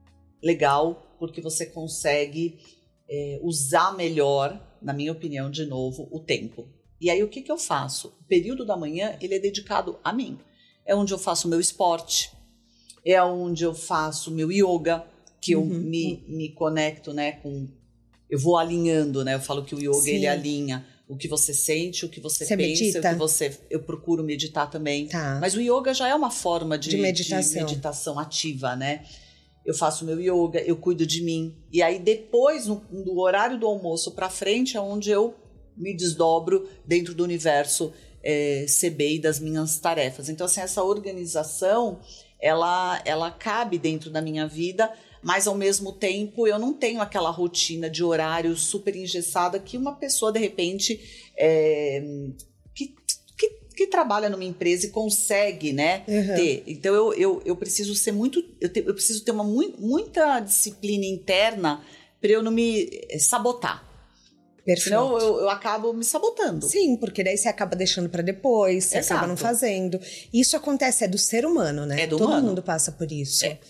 legal, porque você consegue é, usar melhor, na minha opinião, de novo, o tempo. E aí, o que, que eu faço? O período da manhã, ele é dedicado a mim. É onde eu faço o meu esporte, é onde eu faço o meu yoga, que uhum. eu me, me conecto, né, com... Eu vou alinhando, né? Eu falo que o yoga, Sim. ele alinha o que você sente, o que você, você pensa, medita? o que você... Eu procuro meditar também. Tá. Mas o yoga já é uma forma de, de, meditação. de meditação ativa, né? Eu faço o meu yoga, eu cuido de mim. E aí, depois, no, no horário do almoço pra frente, é onde eu me desdobro dentro do universo é, C B e das minhas tarefas. Então, assim, essa organização, ela, ela cabe dentro da minha vida, mas, ao mesmo tempo, eu não tenho aquela rotina de horário super engessada que uma pessoa, de repente, é, que, que, que trabalha numa empresa e consegue, né, uhum. ter. Então, eu, eu, eu preciso ser muito... Eu, te, eu preciso ter uma, muita disciplina interna para eu não me sabotar. Perfeito. Senão eu, eu acabo me sabotando. Sim, porque daí você acaba deixando pra depois, você Exato. acaba não fazendo. Isso acontece, é do ser humano, né? É do Todo humano. mundo passa por isso. É.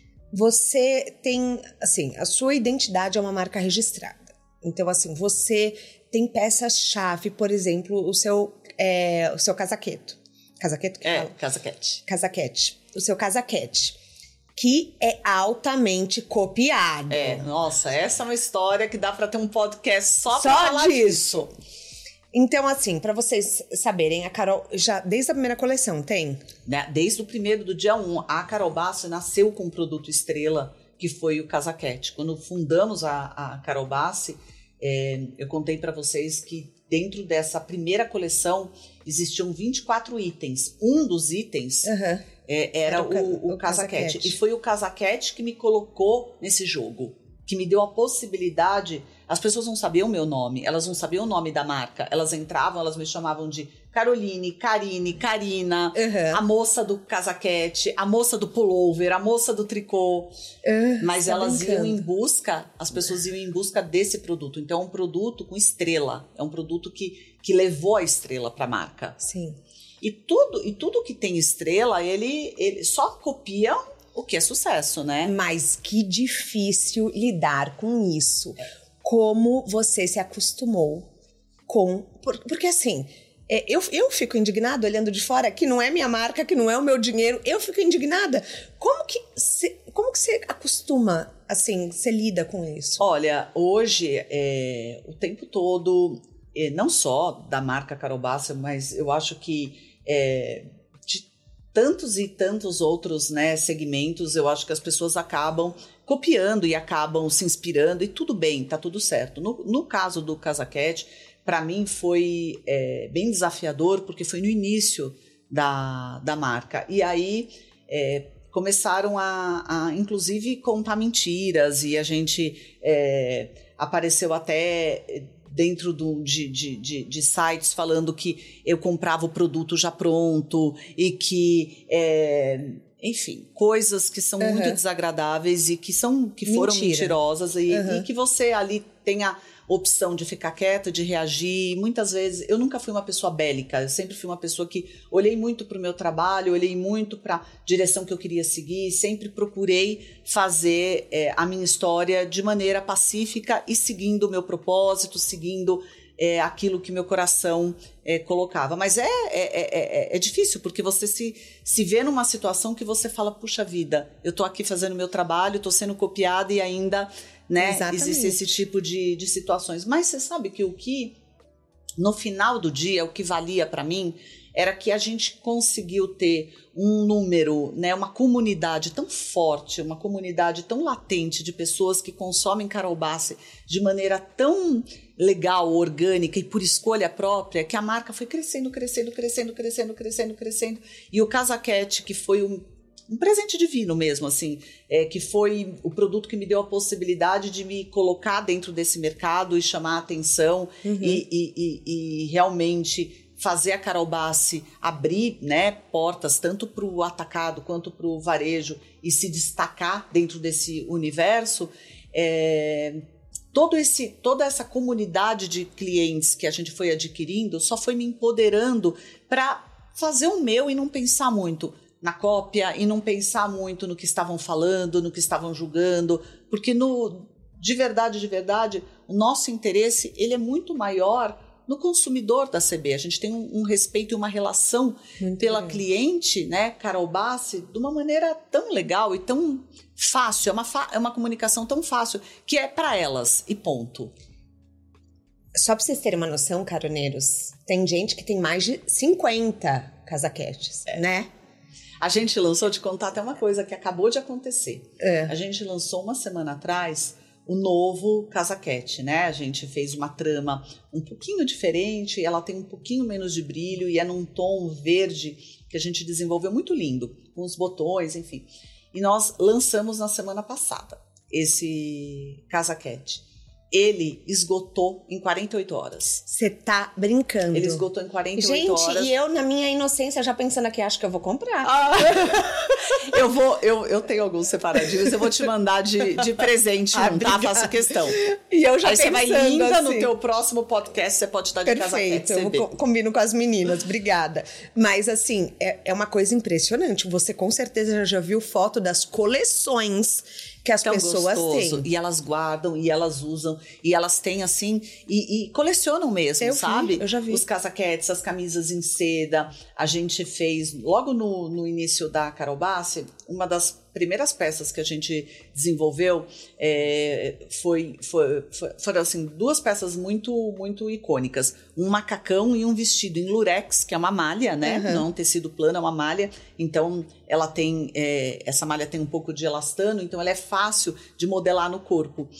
Você tem, assim, a sua identidade é uma marca registrada. Então, assim, você tem peças-chave, por exemplo, o seu, é, o seu casaqueto. Casaqueto que É, fala? casaquete. Casaquete. O seu casaquete. Que é altamente copiado. É, nossa, essa é uma história que dá pra ter um podcast só, só pra falar disso. Então, assim, pra vocês saberem, a Carol, já desde a primeira coleção, tem? Desde o primeiro, do dia um, a Carol Bassi nasceu com um produto estrela, que foi o casaquete. Quando fundamos a, a Carol Bassi, é, eu contei para vocês que dentro dessa primeira coleção existiam vinte e quatro itens. Um dos itens uhum. é, era, era o, o, o, o casaquete. casaquete. E foi o casaquete que me colocou nesse jogo, que me deu a possibilidade. As pessoas não sabiam o meu nome, elas não sabiam o nome da marca. Elas entravam, elas me chamavam de Caroline, Karine, Karina, uhum. a moça do casaquete, a moça do pullover, a moça do tricô. Uh, Mas elas brincando. iam em busca, as pessoas iam em busca desse produto. Então é um produto com estrela, é um produto que, que levou a estrela para a marca. Sim. E tudo, e tudo que tem estrela, ele, ele só copia o que é sucesso, né? Mas que difícil lidar com isso. É. Como você se acostumou com... Porque assim, eu, eu fico indignada olhando de fora, que não é minha marca, que não é o meu dinheiro, eu fico indignada. Como que, se, como que você acostuma, assim, você lida com isso? Olha, hoje, é, o tempo todo, é, não só da marca Carol Bassi, mas eu acho que... É, tantos e tantos outros, né, segmentos, eu acho que as pessoas acabam copiando e acabam se inspirando, e tudo bem, tá tudo certo. No, no caso do casaquete, para mim foi é, bem desafiador, porque foi no início da, da marca. E aí é, começaram a, a, inclusive, contar mentiras, e a gente é, apareceu até... dentro do, de, de, de, de sites falando que eu comprava o produto já pronto e que, é, enfim, coisas que são uhum. muito desagradáveis e que, são, que foram Mentira. mentirosas e, uhum. e que você ali tem a opção de ficar quieta, de reagir. Muitas vezes, eu nunca fui uma pessoa bélica, eu sempre fui uma pessoa que olhei muito para o meu trabalho, olhei muito para a direção que eu queria seguir, sempre procurei fazer é, a minha história de maneira pacífica e seguindo o meu propósito, seguindo é, aquilo que meu coração é, colocava. Mas é, é, é, é difícil, porque você se, se vê numa situação que você fala, puxa vida, eu estou aqui fazendo o meu trabalho, estou sendo copiada e ainda... Né? Existe esse tipo de, de situações. Mas você sabe que o que, no final do dia, o que valia para mim era que a gente conseguiu ter um número, né, uma comunidade tão forte, uma comunidade tão latente de pessoas que consomem Carol Bassi de maneira tão legal, orgânica e por escolha própria, que a marca foi crescendo, crescendo, crescendo, crescendo, crescendo, crescendo. E o casaquete, que foi um Um presente divino mesmo, assim, é, que foi o produto que me deu a possibilidade de me colocar dentro desse mercado e chamar a atenção uhum. e, e, e, e realmente fazer a Carol Bassi abrir, né, portas tanto para o atacado quanto para o varejo e se destacar dentro desse universo. É, todo esse, toda essa comunidade de clientes que a gente foi adquirindo só foi me empoderando para fazer o meu e não pensar muito na cópia e não pensar muito no que estavam falando, no que estavam julgando, porque no, de verdade, de verdade, o nosso interesse ele é muito maior no consumidor da C B. A gente tem um, um respeito e uma relação muito pela bem. cliente, né, Carol Bassi, de uma maneira tão legal e tão fácil, é uma, fa- é uma comunicação tão fácil, que é para elas e ponto. Só para vocês terem uma noção, caroneiros, tem gente que tem mais de cinquenta casaquetes, é. né? A gente lançou, de contar até uma coisa que acabou de acontecer. É. A gente lançou uma semana atrás o novo casaquete, né? A gente fez uma trama um pouquinho diferente, ela tem um pouquinho menos de brilho e é num tom verde que a gente desenvolveu muito lindo, com os botões, enfim. E nós lançamos na semana passada esse casaquete. Ele esgotou em quarenta e oito horas. Você tá brincando. Ele esgotou em quarenta e oito Gente, horas. Gente, e eu, na minha inocência, já pensando aqui, acho que eu vou comprar. Ah, eu vou, eu, eu tenho alguns separadinhos, eu vou te mandar de, de presente, ah, um, tá? Faço questão. E eu já Aí você vai linda assim. No teu próximo podcast, você pode estar de casaquete. Perfeito, eu combino com as meninas, obrigada. Mas assim, é, é uma coisa impressionante. Você com certeza já viu foto das coleções que as Tão pessoas gostoso. têm. E elas guardam, e elas usam, e elas têm assim, e, e colecionam mesmo, eu sabe? Vi, eu já vi. Os casaquetes, as camisas em seda. A gente fez, logo no, no início da Carol Bassi, uma das primeiras peças que a gente desenvolveu é, foi, foi, foi, foram assim, duas peças muito, muito icônicas. Um macacão e um vestido em lurex, que é uma malha, né? Uhum. Não é um tecido plano, é uma malha. Então, ela tem, é, essa malha tem um pouco de elastano, então ela é fácil de modelar no corpo.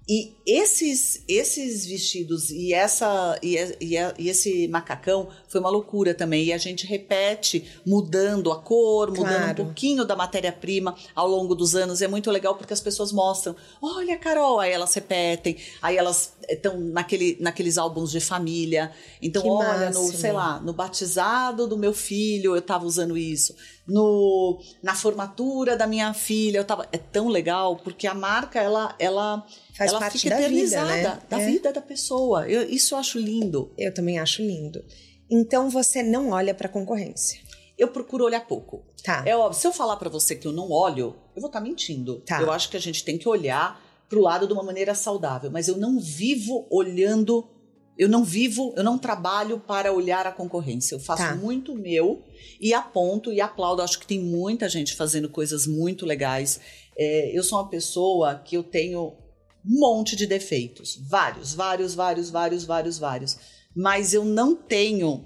E esses, esses vestidos e, essa, e, e, e esse macacão foi uma loucura também. E a gente repete mudando a cor, mudando claro. um pouquinho da matéria-prima ao longo dos anos. E é muito legal porque as pessoas mostram, olha, Carol, aí elas repetem, aí elas estão naquele, naqueles álbuns de família. Então, que olha, no, sei lá, no batizado do meu filho eu estava usando isso. No, na formatura da minha filha eu tava... É tão legal porque a marca, ela... ela Faz ela parte fica da eternizada, vida, né? da é. vida da pessoa. Eu, isso eu acho lindo. Eu também acho lindo. Então você não olha para concorrência? Eu procuro olhar pouco. Tá. É óbvio, se eu falar para você que eu não olho, eu vou estar tá mentindo. Tá. Eu acho que a gente tem que olhar pro lado de uma maneira saudável, mas eu não vivo olhando, eu não vivo, eu não trabalho para olhar a concorrência. Eu faço tá. muito meu e aponto e aplaudo. Acho que tem muita gente fazendo coisas muito legais. É, eu sou uma pessoa que eu tenho um monte de defeitos, vários, vários, vários, vários, vários, vários. Mas eu não tenho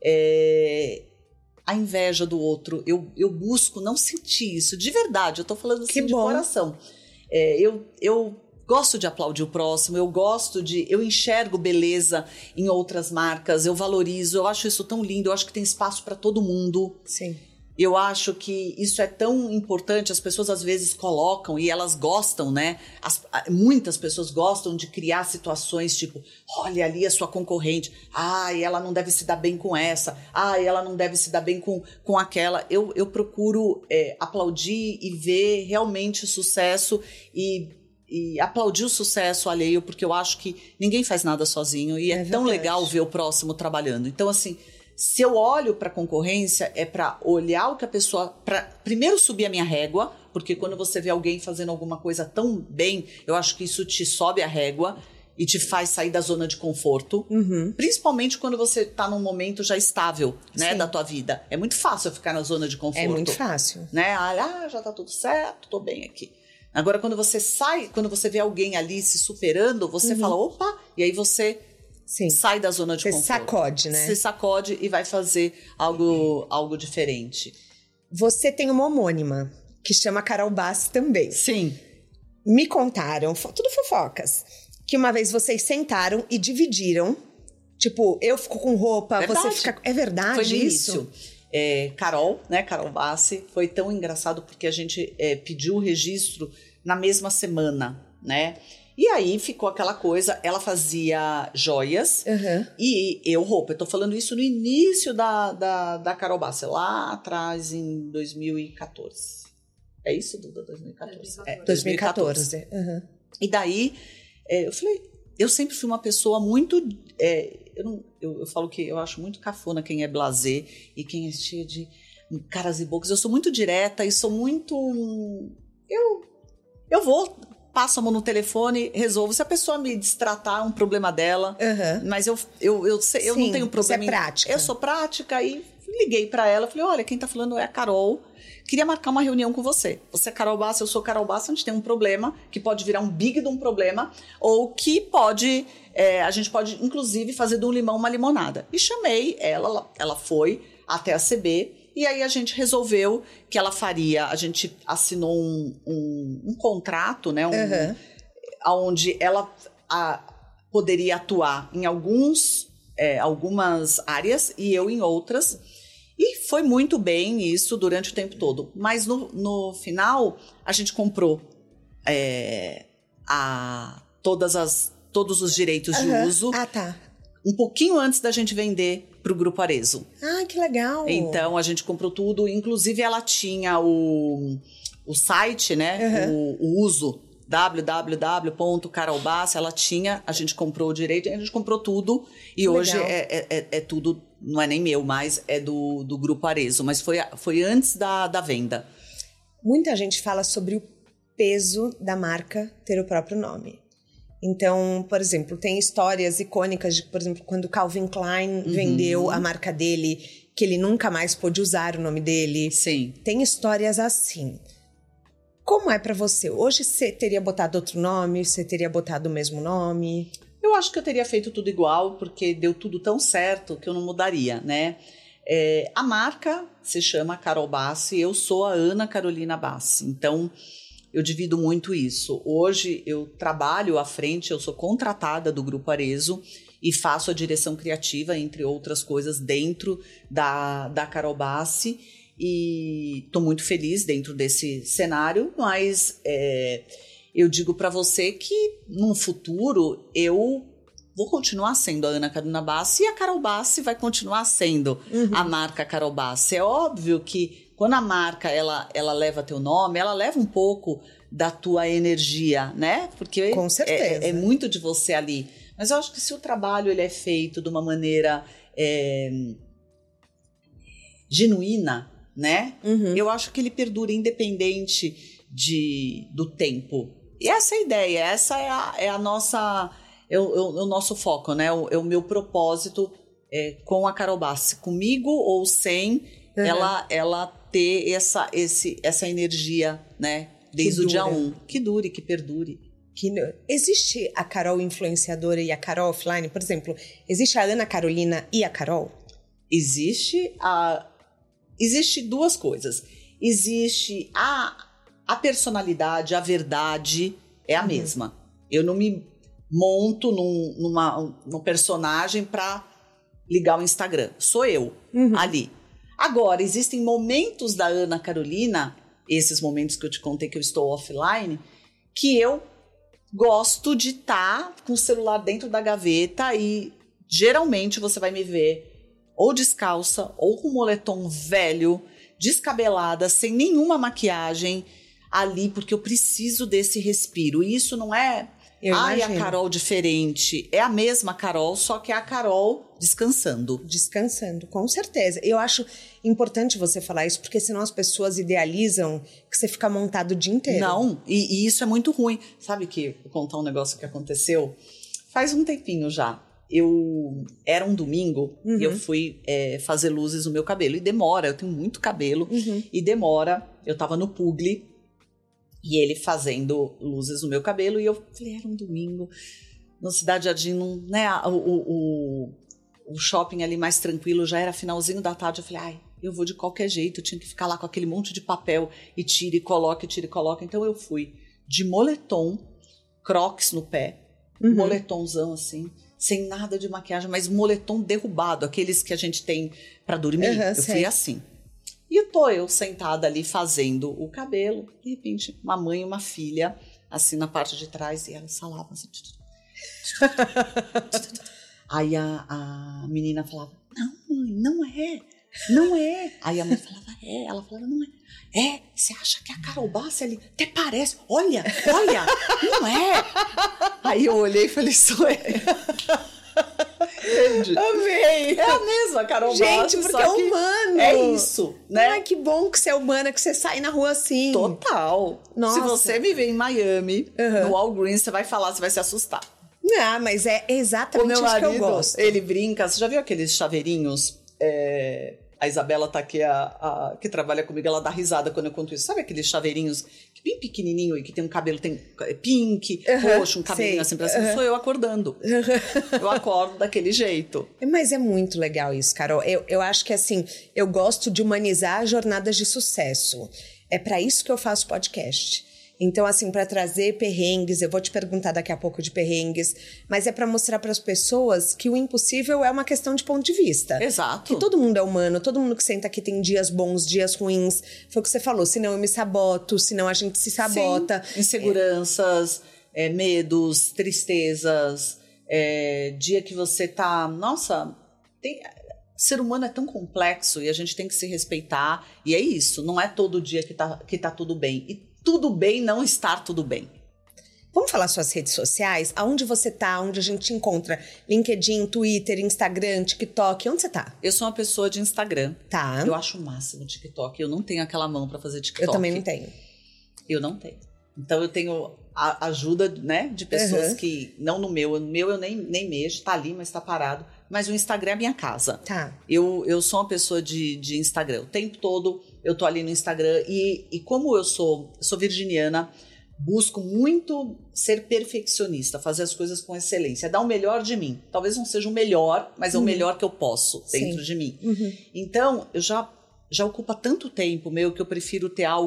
é, a inveja do outro. Eu, eu busco não sentir isso, de verdade. Eu tô falando assim que de bom. coração. É, eu, eu gosto de aplaudir o próximo, eu gosto de... Eu enxergo beleza em outras marcas, eu valorizo, eu acho isso tão lindo, eu acho que tem espaço para todo mundo. Sim. Eu acho que isso é tão importante, as pessoas às vezes colocam e elas gostam, né? As, muitas pessoas gostam de criar situações tipo, olha ali a sua concorrente, ai, ela não deve se dar bem com essa, ai, ela não deve se dar bem com, com aquela. Eu, eu procuro é, aplaudir e ver realmente sucesso e, e aplaudir o sucesso alheio, porque eu acho que ninguém faz nada sozinho e é, é tão legal ver o próximo trabalhando. Então, assim... Se eu olho para a concorrência, é para olhar o que a pessoa... Pra, primeiro subir a minha régua, porque quando você vê alguém fazendo alguma coisa tão bem, eu acho que isso te sobe a régua e te faz sair da zona de conforto. Uhum. Principalmente quando você está num momento já estável, né, da tua vida. É muito fácil eu ficar na zona de conforto. É muito fácil. Né? Ah, já tá tudo certo, tô bem aqui. Agora, quando você sai, quando você vê alguém ali se superando, você uhum. fala, opa, e aí você... Sim. Sai da zona de Você conforto. Você sacode, né? Você sacode e vai fazer algo, algo diferente. Você tem uma homônima, que chama Carol Bassi também. Sim. Me contaram, tudo fofocas, que uma vez vocês sentaram e dividiram. Tipo, eu fico com roupa, verdade. você fica... É verdade Foi no isso? Início. É, Carol, né, Carol Bassi, foi tão engraçado porque a gente é, pediu o registro na mesma semana, né? E aí ficou aquela coisa, ela fazia joias uhum. e eu roupa. Eu tô falando isso no início da, da, da Carol Bassi, lá atrás em dois mil e catorze. É isso, Duda? dois mil e catorze. É, dois mil e catorze. Uhum. E daí, é, eu falei, eu sempre fui uma pessoa muito... É, eu, não, eu, eu falo que eu acho muito cafona quem é blasé e quem é cheia de caras e bocas. Eu sou muito direta e sou muito... Eu, eu vou... Passo a mão no telefone, resolvo. Se a pessoa me distratar, é um problema dela. Uhum. Mas eu, eu, eu, sei, eu Sim, não tenho problema. Você é prática. Eu sou prática e liguei pra ela. Falei, olha, quem tá falando é a Carol. Queria marcar uma reunião com você. Você é Carol Bassi, eu sou Carol Bassi. A gente tem um problema que pode virar um big de um problema. Ou que pode... É, a gente pode, inclusive, fazer de um limão uma limonada. E chamei ela. Ela foi até a C B... E aí a gente resolveu que ela faria, a gente assinou um, um, um contrato, né, um, uhum. onde ela a, poderia atuar em alguns, é, algumas áreas e eu em outras. E foi muito bem isso durante o tempo todo. Mas no, no final, a gente comprou é, a, todas as, todos os direitos uhum. de uso. Ah, tá. Um pouquinho antes da gente vender pro Grupo Arezzo. Ah, que legal! Então, a gente comprou tudo. Inclusive, ela tinha o, o site, né? Uhum. O, o uso, w w w ponto carol bassi. Ela tinha, a gente comprou o direito, a gente comprou tudo. E que hoje é, é, é tudo, não é nem meu, mas é do, do Grupo Arezzo. Mas foi, foi antes da, da venda. Muita gente fala sobre o peso da marca ter o próprio nome. Então, por exemplo, tem histórias icônicas de, por exemplo, quando Calvin Klein uhum. vendeu a marca dele, que ele nunca mais pôde usar o nome dele. Sim. Tem histórias assim. Como é pra você? Hoje você teria botado outro nome? Você teria botado o mesmo nome? Eu acho que eu teria feito tudo igual, porque deu tudo tão certo que eu não mudaria, né? É, a marca se chama Carol Bassi, eu sou a Ana Carolina Bassi. Então... eu divido muito isso. Hoje eu trabalho à frente, eu sou contratada do Grupo Arezzo e faço a direção criativa, entre outras coisas, dentro da, da Carol Bassi. E estou muito feliz dentro desse cenário, mas é, eu digo para você que no futuro eu vou continuar sendo a Ana Carolina Bassi e a Carol Bassi vai continuar sendo uhum. a marca Carol Bassi. É óbvio que quando a marca ela, ela leva teu nome, ela leva um pouco da tua energia, né? Porque Com certeza. É, é muito de você ali. Mas eu acho que se o trabalho ele é feito de uma maneira é, genuína, né? Uhum. Eu acho que ele perdura independente de, do tempo. E essa é a ideia, essa é a, é a nossa, é o, é o nosso foco, né? É o meu propósito é, com a Carol Bassi, comigo ou sem, uhum. ela, ela ter essa, esse, essa energia, né? Desde o dia um. Que dure, que perdure. Que não. Existe a Carol influenciadora e a Carol offline? Por exemplo, existe a Ana Carolina e a Carol? Existe a... Existe duas coisas. Existe a, a personalidade, a verdade é a uhum. mesma. Eu não me monto num, numa, num personagem para ligar o Instagram. Sou eu, uhum. ali. Agora, existem momentos da Ana Carolina, esses momentos que eu te contei que eu estou offline, que eu gosto de estar tá com o celular dentro da gaveta e geralmente você vai me ver ou descalça, ou com moletom velho, descabelada, sem nenhuma maquiagem ali, porque eu preciso desse respiro. E isso não é, eu ai, imagino. A Carol diferente. É a mesma Carol, só que é a Carol descansando. Descansando, com certeza. Eu acho importante você falar isso, porque senão as pessoas idealizam que você fica montado o dia inteiro. Não, e, e isso é muito ruim. Sabe que, vou contar um negócio que aconteceu faz um tempinho já. Eu, era um domingo uhum. e eu fui é, fazer luzes no meu cabelo. E demora, eu tenho muito cabelo. Uhum. E demora, eu tava no Publi e ele fazendo luzes no meu cabelo. E eu falei, era um domingo, na Cidade Jardim, né, o, o, o shopping ali mais tranquilo, já era finalzinho da tarde. Eu falei, ai, eu vou de qualquer jeito. Eu tinha que ficar lá com aquele monte de papel e tira e coloca, e tira e coloca. Então eu fui de moletom, crocs no pé, uhum. moletomzão assim, sem nada de maquiagem, mas moletom derrubado, aqueles que a gente tem pra dormir. Uhum, eu sei. Fui assim. E tô eu sentada ali fazendo o cabelo, de repente, uma mãe e uma filha, assim na parte de trás, e elas falavam assim. Aí a, a menina falava, não, mãe, não é, não é. Aí a mãe falava, é, ela falava, não é. É, você acha que a Carol Bassi ali até parece, olha, olha, não é. Aí eu olhei e falei, sou eu. Entendi. Amei. É a mesma Carol Gente, Bassi, porque é humano. É isso, né? Ai, que bom que você é humana, que você sai na rua assim. Total. Nossa. Se você me ver em Miami, uhum. no Walgreens, você vai falar, você vai se assustar. Não, mas é exatamente isso marido, que eu gosto. Ele brinca, você já viu aqueles chaveirinhos... É... A Isabela tá aqui, a, a, que trabalha comigo, ela dá risada quando eu conto isso. Sabe aqueles chaveirinhos que bem pequenininho e que tem um cabelo, tem pink, uhum, roxo, um cabelinho assim pra cima? Uhum. Sou eu acordando. Uhum. Eu acordo daquele jeito. Mas é muito legal isso, Carol. Eu, eu acho que assim, eu gosto de humanizar jornadas de sucesso. É pra isso que eu faço podcast. Então, assim, para trazer perrengues, eu vou te perguntar daqui a pouco de perrengues, mas é para mostrar para as pessoas que o impossível é uma questão de ponto de vista. Exato. Que todo mundo é humano, todo mundo que senta aqui tem dias bons, dias ruins. Foi o que você falou, senão eu me saboto, senão a gente se sabota. Sim. Inseguranças, é. É, medos, tristezas, é, dia que você tá... Nossa, tem... ser humano é tão complexo e a gente tem que se respeitar. E é isso, não é todo dia que tá, que tá tudo bem. E tudo bem não estar tudo bem. Vamos falar suas redes sociais? Aonde você tá? Onde a gente te encontra? LinkedIn, Twitter, Instagram, TikTok? Onde você tá? Eu sou uma pessoa de Instagram. Tá. Eu acho o máximo o TikTok. Eu não tenho aquela mão pra fazer TikTok. Eu também não tenho. Eu não tenho. Então eu tenho a ajuda, né, de pessoas uhum. que... Não no meu. No meu eu nem, nem mexo. Tá ali, mas tá parado. Mas o Instagram é a minha casa. Tá. Eu, eu sou uma pessoa de, de Instagram. O tempo todo eu tô ali no Instagram. E, e como eu sou, sou virginiana, busco muito ser perfeccionista, fazer as coisas com excelência, dar o melhor de mim. Talvez não seja o melhor, mas é uhum. o melhor que eu posso dentro Sim. de mim. Uhum. Então, eu já, já ocupa tanto tempo meu que eu prefiro ter algo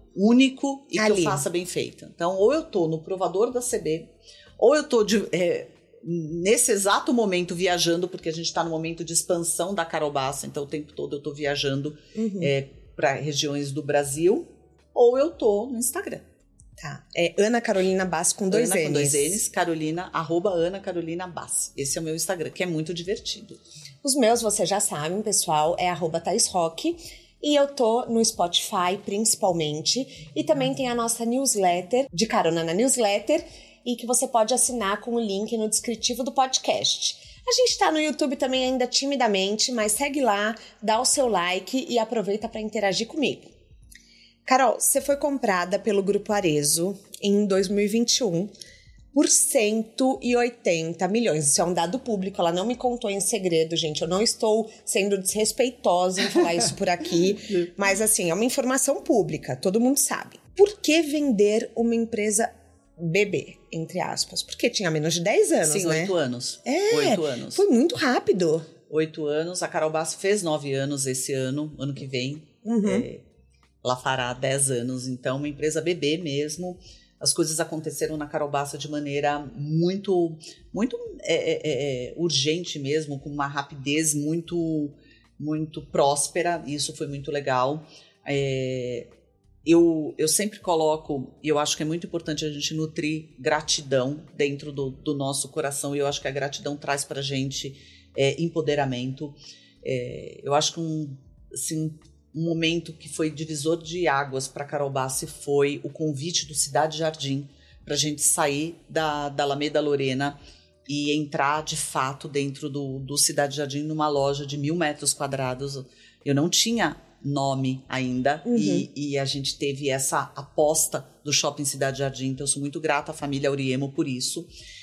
único e Ali. que eu faça bem feito. Então, ou eu tô no provador da C B, ou eu tô de, é, nesse exato momento viajando, porque a gente está no momento de expansão da Carol Bassi, então o tempo todo eu tô viajando uhum. é, para regiões do Brasil, ou eu tô no Instagram. Tá. É Ana Carolina Bassi com dois Ana N's. com dois N's, Carolina, arroba Ana Carolina Bassi. Esse é o meu Instagram, que é muito divertido. Os meus, vocês já sabem, pessoal, é arroba Thais Roque. E eu tô no Spotify, principalmente. E também tem a nossa newsletter, de carona na newsletter, e que você pode assinar com o link no descritivo do podcast. A gente tá no YouTube também ainda timidamente, mas segue lá, dá o seu like e aproveita para interagir comigo. Carol, você foi comprada pelo Grupo Arezzo em dois mil e vinte e um por cento e oitenta milhões. Isso é um dado público, ela não me contou em segredo, gente. Eu não estou sendo desrespeitosa em falar isso por aqui, mas assim, é uma informação pública, todo mundo sabe. Por que vender uma empresa bebê, entre aspas? Porque tinha menos de dez anos, Sim, né? oito anos. É, oito anos. Foi muito rápido. Oito anos. A Carol Bassi fez nove anos esse ano, ano que vem. Uhum. É, ela fará dez anos, então uma empresa bebê mesmo. As coisas aconteceram na Carol Bassi de maneira muito, muito é, é, é, urgente mesmo, com uma rapidez muito, muito próspera. Isso foi muito legal. É, eu, eu sempre coloco, e eu acho que é muito importante a gente nutrir gratidão dentro do, do nosso coração, e eu acho que a gratidão traz pra gente é, empoderamento. É, eu acho que um, assim, um momento que foi divisor de águas para Carol Bassi foi o convite do Cidade Jardim para a gente sair da, da Alameda Lorena e entrar de fato dentro do, do Cidade Jardim numa loja de mil metros quadrados. Eu não tinha nome ainda uhum. e, e a gente teve essa aposta do Shopping Cidade Jardim, então eu sou muito grata à família Auriemo por isso.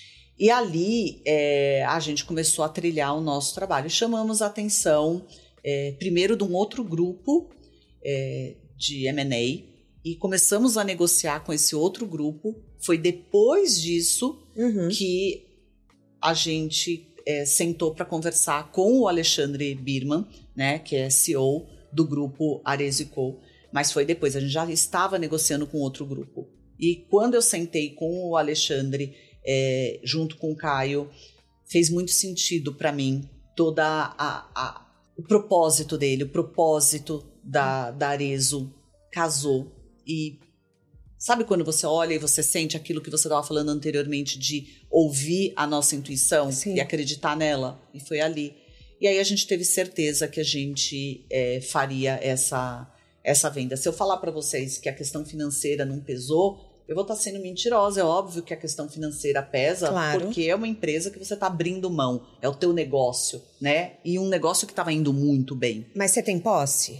E ali é, a gente começou a trilhar o nosso trabalho. Chamamos a atenção É, primeiro de um outro grupo é, de M and A e começamos a negociar com esse outro grupo. Foi depois disso uhum. que a gente é, sentou para conversar com o Alexandre Birman, né, que é C E O do grupo Arezzo e Co. Mas foi depois, a gente já estava negociando com outro grupo. E quando eu sentei com o Alexandre, é, junto com o Caio, fez muito sentido para mim toda a... a o propósito dele, o propósito da, da Arezzo casou. E sabe quando você olha e você sente aquilo que você estava falando anteriormente de ouvir a nossa intuição Sim. e acreditar nela? E foi ali. E aí a gente teve certeza que a gente é, faria essa, essa venda. Se eu falar para vocês que a questão financeira não pesou, eu vou estar sendo mentirosa. É óbvio que a questão financeira pesa, claro. Porque é uma empresa que você está abrindo mão. É o teu negócio, né? E um negócio que estava indo muito bem. Mas você tem posse?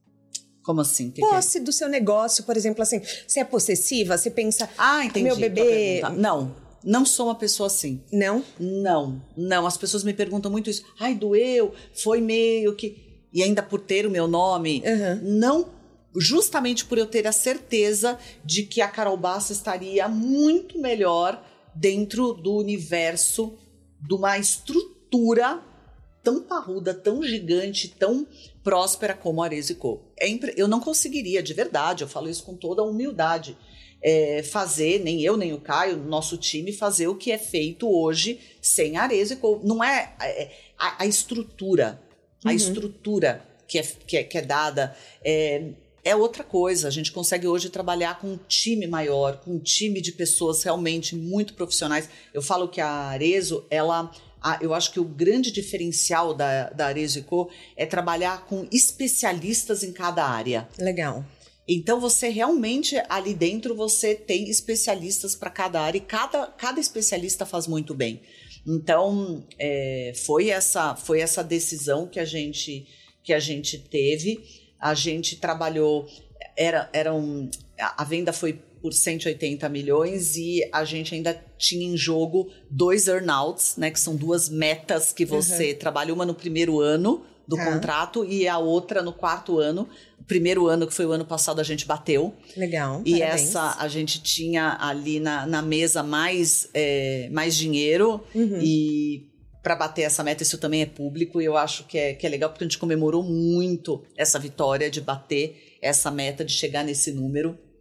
Como assim? Que posse que é? Do seu negócio, por exemplo, assim. Você é possessiva? Você pensa... Ah, entendi. Meu bebê... Não, não sou uma pessoa assim. Não? Não, não. As pessoas me perguntam muito isso. Ai, doeu, foi meio que... E ainda por ter o meu nome, uhum. não... Justamente por eu ter a certeza de que a Carol Bassi estaria muito melhor dentro do universo de uma estrutura tão parruda, tão gigante, tão próspera como a Arezzo e Co. Eu não conseguiria, de verdade, eu falo isso com toda a humildade, é, fazer, nem eu, nem o Caio, nosso time, fazer o que é feito hoje sem a Arezzo e Co. Não é, é a, a estrutura, a uhum. estrutura que é, que é, que é dada... É, É outra coisa, a gente consegue hoje trabalhar com um time maior, com um time de pessoas realmente muito profissionais. Eu falo que a Arezzo, ela, a, eu acho que o grande diferencial da, da Arezzo e Co é trabalhar com especialistas em cada área. Legal. Então você realmente, ali dentro, você tem especialistas para cada área e cada, cada especialista faz muito bem. Então, é, foi, essa, foi essa decisão que a gente, que a gente teve. A gente trabalhou, era, era um, a venda foi por cento e oitenta milhões e a gente ainda tinha em jogo dois earnouts, né, que são duas metas que você uhum. trabalha, uma no primeiro ano do tá. contrato e a outra no quarto ano. O primeiro ano, que foi o ano passado, a gente bateu. Legal, E parabéns. essa, a gente tinha ali na, na mesa mais, é, mais dinheiro uhum. e... para bater essa meta, isso também é público e eu acho que é, que é legal porque a gente comemorou muito essa vitória de bater essa meta, de chegar nesse número.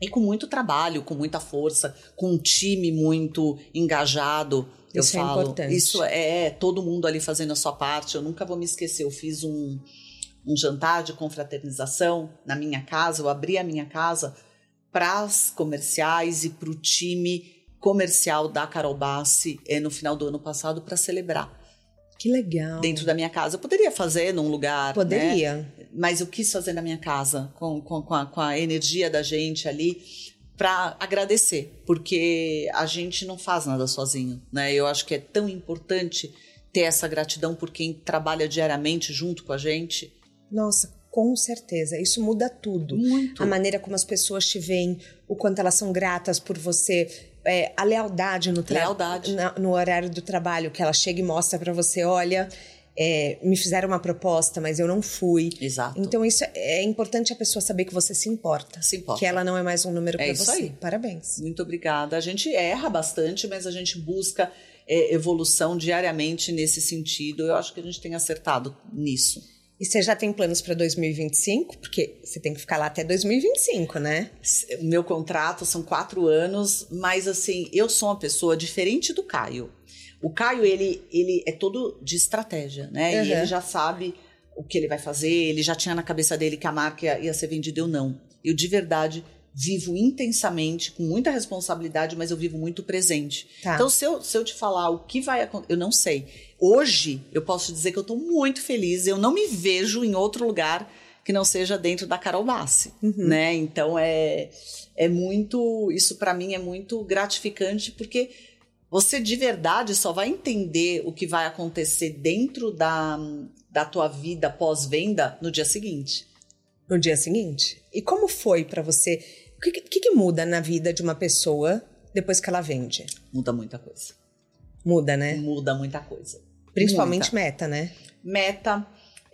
E com muito trabalho, com muita força, com um time muito engajado. Eu isso falo, é importante. Isso é todo mundo ali fazendo a sua parte. Eu nunca vou me esquecer. Eu fiz um, um jantar de confraternização na minha casa. Eu abri a minha casa para as comerciais e para o time comercial da Carol Bassi é, no final do ano passado para celebrar. Que legal. Dentro da minha casa. Eu poderia fazer num lugar, Poderia. Né? Mas eu quis fazer na minha casa, com, com, com, a, com a energia da gente ali, para agradecer. Porque a gente não faz nada sozinho, né? Eu acho que é tão importante ter essa gratidão por quem trabalha diariamente junto com a gente. Nossa, com certeza. Isso muda tudo. Muito. A maneira como as pessoas te veem, o quanto elas são gratas por você... É, a lealdade, no, tra- lealdade. Na, no horário do trabalho, que ela chega e mostra pra você, olha, é, me fizeram uma proposta, mas eu não fui. Exato. Então isso é, é importante a pessoa saber que você se importa. Se importa. Que ela não é mais um número é pra isso você. Aí. Parabéns. Muito obrigada. A gente erra bastante, mas a gente busca é, evolução diariamente nesse sentido. Eu acho que a gente tem acertado nisso. E você já tem planos para dois mil e vinte e cinco? Porque você tem que ficar lá até dois mil e vinte e cinco, né? Meu contrato são quatro anos, mas assim, eu sou uma pessoa diferente do Caio. O Caio, ele, ele é todo de estratégia, né? Uhum. E ele já sabe o que ele vai fazer, ele já tinha na cabeça dele que a marca ia, ia ser vendida, eu não. Eu, de verdade, vivo intensamente, com muita responsabilidade, mas eu vivo muito presente. Tá. Então, se eu, se eu te falar o que vai acontecer, eu não sei. Hoje, eu posso dizer que eu estou muito feliz, eu não me vejo em outro lugar que não seja dentro da Carol Bassi, uhum. né? Então, é, é muito, isso para mim é muito gratificante, porque você de verdade só vai entender o que vai acontecer dentro da, da tua vida pós-venda no dia seguinte. No dia seguinte? E como foi para você? O que, que, que muda na vida de uma pessoa depois que ela vende? Muda muita coisa. Muda, né? Muda muita coisa. Principalmente muita. meta, né? Meta,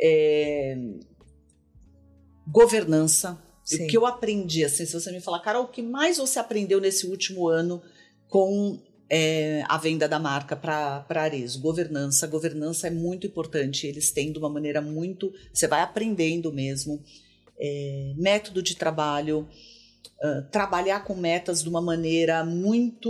é... governança. Sim. O que eu aprendi, assim, se você me falar, Carol, o que mais você aprendeu nesse último ano com é, a venda da marca para Arezzo? Governança. Governança é muito importante. Eles têm de uma maneira muito... Você vai aprendendo mesmo. É, método de trabalho. Uh, trabalhar com metas de uma maneira muito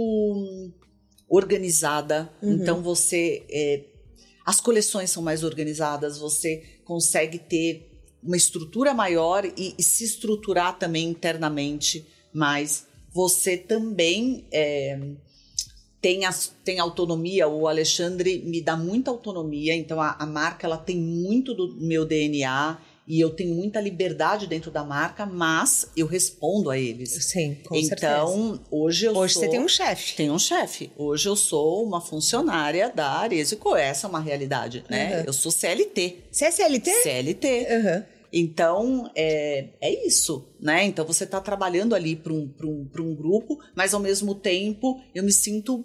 organizada. Uhum. Então, você... É, as coleções são mais organizadas. Você consegue ter uma estrutura maior e, e se estruturar também internamente, mas você também é, tem, as, tem autonomia. O Alexandre me dá muita autonomia, então a, a marca ela tem muito do meu D N A e eu tenho muita liberdade dentro da marca, mas eu respondo a eles. Sim, com então, certeza. Então, hoje eu hoje sou... você tem um chefe. Tem um chefe. Hoje eu sou uma funcionária da Arezzo. Essa é uma realidade, né? Uhum. Eu sou C L T. Você é C L T? C L T. Uhum. Então, é, é isso, né? Então, você está trabalhando ali para um, para um, para um grupo, mas, ao mesmo tempo, eu me sinto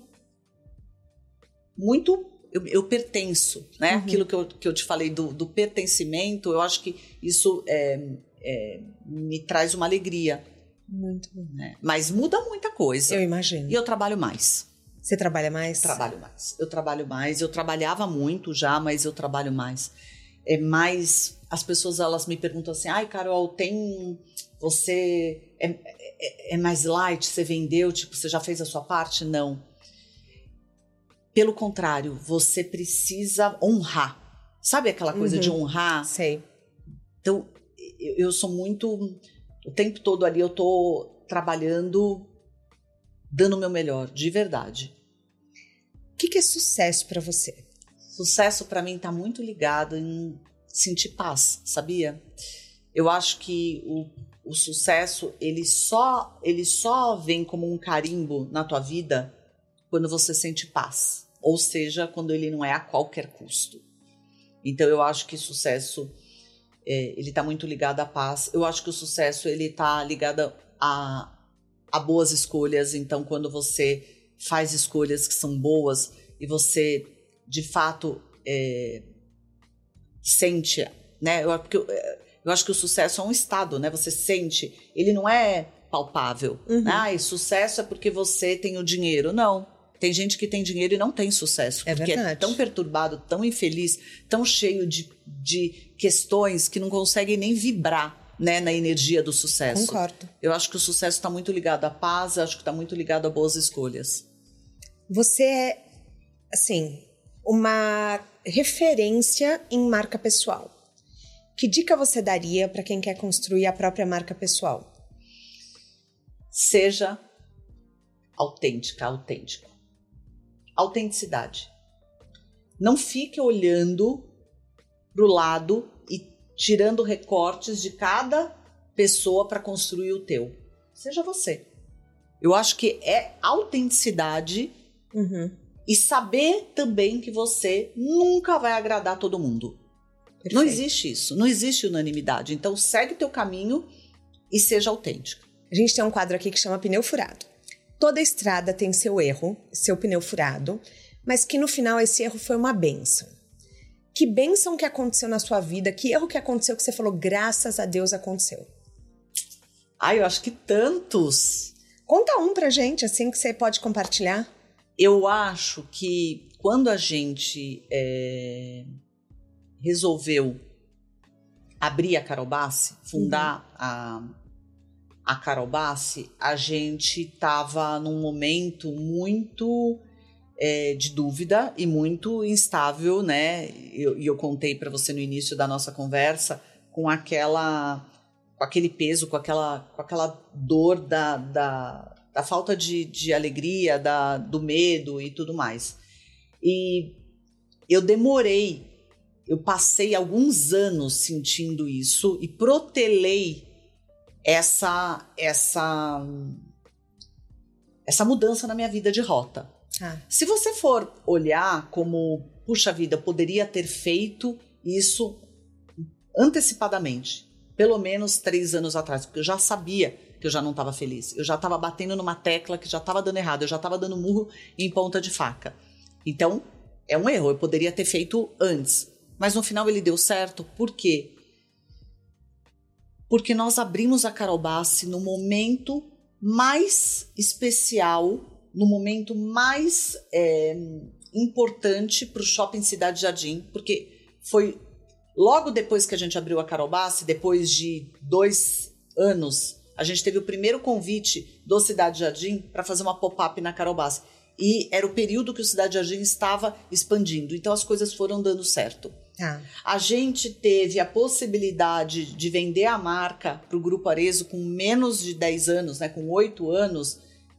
muito... Eu, eu pertenço, né? Uhum. Aquilo que eu, que eu te falei do, do pertencimento, eu acho que isso é, é, me traz uma alegria. Muito bom. Né? Mas muda muita coisa. Eu imagino. E eu trabalho mais. Você trabalha mais? Trabalho mais. Eu trabalho mais. Eu trabalhava muito já, mas eu trabalho mais. É mais... As pessoas, elas me perguntam assim, ai, Carol, tem... Você... É, é, é mais light? Você vendeu? Tipo, você já fez a sua parte? Não. Pelo contrário, você precisa honrar. Sabe aquela coisa uhum. de honrar? Sei. Então, eu, eu sou muito... O tempo todo ali eu tô trabalhando, dando o meu melhor, de verdade. O que, que é sucesso para você? Sucesso para mim tá muito ligado em sentir paz, sabia? Eu acho que o, o sucesso, ele só, ele só vem como um carimbo na tua vida quando você sente paz. Ou seja, quando ele não é a qualquer custo. Então, eu acho que sucesso, é, ele tá muito ligado à paz. Eu acho que o sucesso, ele tá ligado a, a boas escolhas. Então, quando você faz escolhas que são boas e você, de fato, é, sente, né? Eu, porque eu, eu acho que o sucesso é um estado, né? Você sente, ele não é palpável. Uhum. Ah, e sucesso é porque você tem o dinheiro. Não. Tem gente que tem dinheiro e não tem sucesso. É porque verdade. É tão perturbado, tão infeliz, tão cheio de, de questões que não consegue nem vibrar né, na energia do sucesso. Concordo. Eu acho que o sucesso está muito ligado à paz, acho que está muito ligado a boas escolhas. Você é, assim, uma referência em marca pessoal. Que dica você daria para quem quer construir a própria marca pessoal? Seja autêntica, autêntico. Autenticidade. Não fique olhando para o lado e tirando recortes de cada pessoa para construir o teu. Seja você. Eu acho que é autenticidade uhum. e saber também que você nunca vai agradar todo mundo. Perfeito. Não existe isso, não existe unanimidade. Então segue teu caminho e seja autêntica. A gente tem um quadro aqui que chama Pneu Furado. Toda estrada tem seu erro, seu pneu furado, mas que no final esse erro foi uma bênção. Que bênção que aconteceu na sua vida, que erro que aconteceu que você falou, graças a Deus aconteceu? Ah, eu acho que tantos. Conta um pra gente, assim, que você pode compartilhar. Eu acho que quando a gente é, resolveu abrir a Carol Bassi, fundar uhum. a, a Carol Bassi, a gente estava num momento muito é, de dúvida e muito instável, né? E eu, eu contei para você no início da nossa conversa com aquela, com aquele peso, com aquela, com aquela dor da, da, da falta de, de alegria, da, do medo e tudo mais. E eu demorei, eu passei alguns anos sentindo isso e protelei essa, essa, essa mudança na minha vida de rota. Ah. Se você for olhar como, puxa vida, eu poderia ter feito isso antecipadamente, pelo menos três anos atrás, porque eu já sabia que eu já não estava feliz. Eu já estava batendo numa tecla que já estava dando errado, eu já estava dando murro em ponta de faca. Então, é um erro, eu poderia ter feito antes. Mas no final ele deu certo, por quê? Porque nós abrimos a Carol Bassi no momento mais especial, no momento mais é, importante para o Shopping Cidade Jardim, porque foi logo depois que a gente abriu a Carol Bassi, depois de dois anos, a gente teve o primeiro convite do Cidade Jardim para fazer uma pop-up na Carol Bassi. E era o período que o Cidade Jardim estava expandindo. Então as coisas foram dando certo. Ah. A gente teve a possibilidade de vender a marca para o Grupo Arezzo com menos de dez anos, né, com oito anos,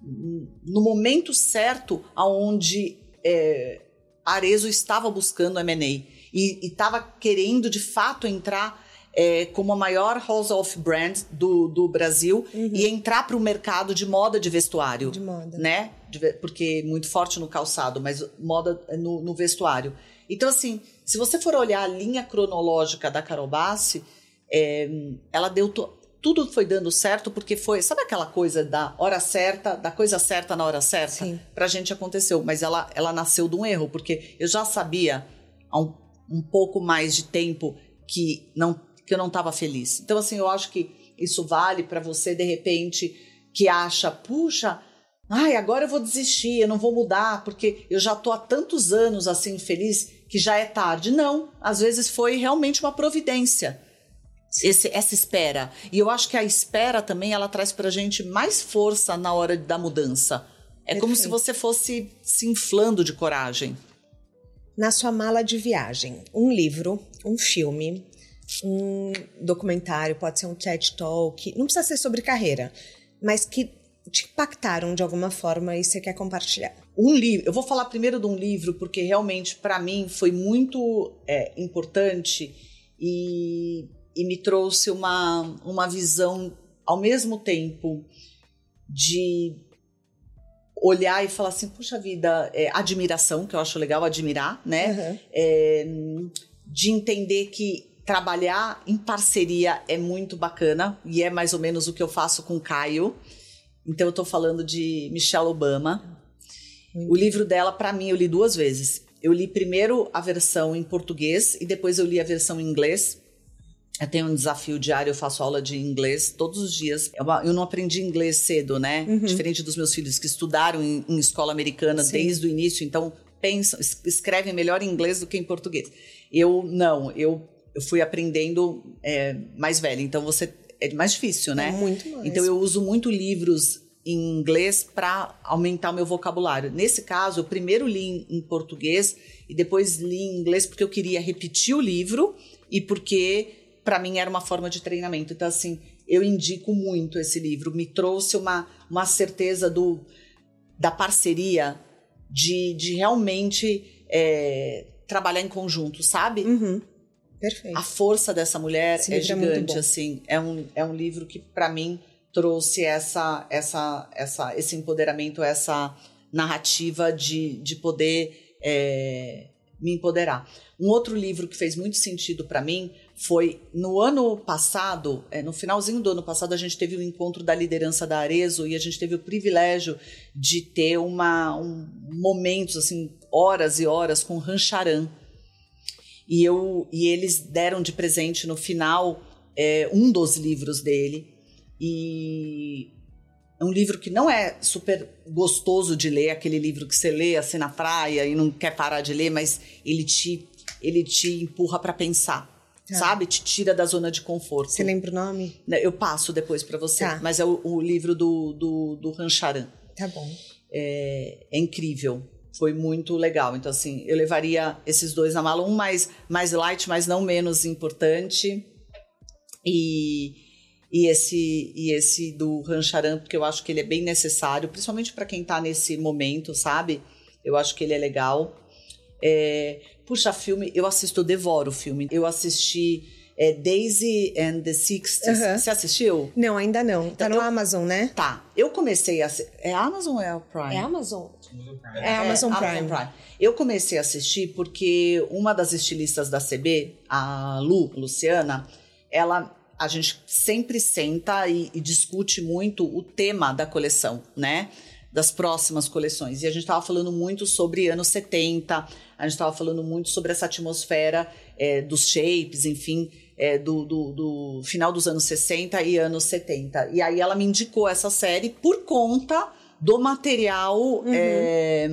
no momento certo onde é, a Arezzo estava buscando M and A e estava querendo de fato entrar é, como a maior house of brand do, do Brasil uhum. e entrar para o mercado de moda de vestuário. De moda. Né? De, porque muito forte no calçado, mas moda no, no vestuário. Então, assim, se você for olhar a linha cronológica da Carol Bassi, é, ela deu... To, tudo foi dando certo porque foi... Sabe aquela coisa da hora certa, da coisa certa na hora certa? Sim. Pra gente aconteceu, mas ela, ela nasceu de um erro, porque eu já sabia há um, um pouco mais de tempo que, não, que eu não estava feliz. Então, assim, eu acho que isso vale para você, de repente, que acha, puxa... Ai, agora eu vou desistir, eu não vou mudar, porque eu já tô há tantos anos assim feliz que já é tarde. Não, às vezes foi realmente uma providência, esse, essa espera. E eu acho que a espera também, ela traz pra gente mais força na hora da mudança. É Perfeito. Como se você fosse se inflando de coragem. Na sua mala de viagem, um livro, um filme, um documentário, pode ser um TED Talk, não precisa ser sobre carreira, mas que te impactaram de alguma forma e você quer compartilhar? Um livro, eu vou falar primeiro de um livro porque realmente para mim foi muito é, importante e, e me trouxe uma, uma visão ao mesmo tempo de olhar e falar assim, puxa vida, é, admiração, que eu acho legal admirar, né? Uhum. É, de entender que trabalhar em parceria é muito bacana e é mais ou menos o que eu faço com o Caio. Então, eu estou falando de Michelle Obama. Muito. O livro dela, para mim, eu li duas vezes. Eu li primeiro a versão em português e depois eu li a versão em inglês. Eu tenho um desafio diário, eu faço aula de inglês todos os dias. Eu não aprendi inglês cedo, né? Uhum. Diferente dos meus filhos que estudaram em, em escola americana Sim. desde o início. Então, pensam, escrevem melhor em inglês do que em português. Eu não, eu, eu fui aprendendo é, mais velha. Então, você... é mais difícil, né? É muito mais. Então eu uso muito livros em inglês para aumentar o meu vocabulário. Nesse caso, eu primeiro li em, em português e depois li em inglês porque eu queria repetir o livro e porque para mim era uma forma de treinamento. Então, assim, eu indico muito esse livro. Me trouxe uma, uma certeza do, da parceria, de, de realmente é, trabalhar em conjunto, sabe? Uhum. Perfeito. A força dessa mulher esse é é gigante, assim. É um, é um livro que, para mim, trouxe essa, essa, essa, esse empoderamento, essa narrativa de, de poder é, me empoderar. Um outro livro que fez muito sentido para mim foi no ano passado, é, no finalzinho do ano passado, a gente teve o um encontro da liderança da Arezzo e a gente teve o privilégio de ter uma, um, momentos, assim, horas e horas com Rancharan. E, eu, e eles deram de presente no final é, um dos livros dele. E é um livro que não é super gostoso de ler, aquele livro que você lê assim na praia e não quer parar de ler, mas ele te, ele te empurra para pensar, ah. sabe? Te tira da zona de conforto. Você lembra o nome? Eu passo depois para você, tá. mas é o, o livro do, do, do Rancharan. Tá bom. É, é incrível, foi muito legal. Então, assim, eu levaria esses dois na mala, um mais, mais light, mas não menos importante. E... E esse, e esse do Rancharan, porque eu acho que ele é bem necessário, principalmente para quem está nesse momento, sabe? Eu acho que ele é legal. É, puxa, filme, eu assisto, eu devoro o filme. Eu assisti é, Daisy and the sixties. Uhum. Você assistiu? Não, ainda não. Tá então, no eu, Amazon, né? Tá. Eu comecei a... É Amazon ou é o Prime? É Amazon. É, é Amazon, é, Prime. Amazon Prime. Eu comecei a assistir porque uma das estilistas da C B, a Lu, Luciana, ela... A gente sempre senta e, e discute muito o tema da coleção, né? Das próximas coleções. E a gente estava falando muito sobre anos setenta, a gente estava falando muito sobre essa atmosfera é, dos shapes, enfim, é, do, do, do final dos anos sessenta e anos setenta. E aí ela me indicou essa série por conta do material uhum. é,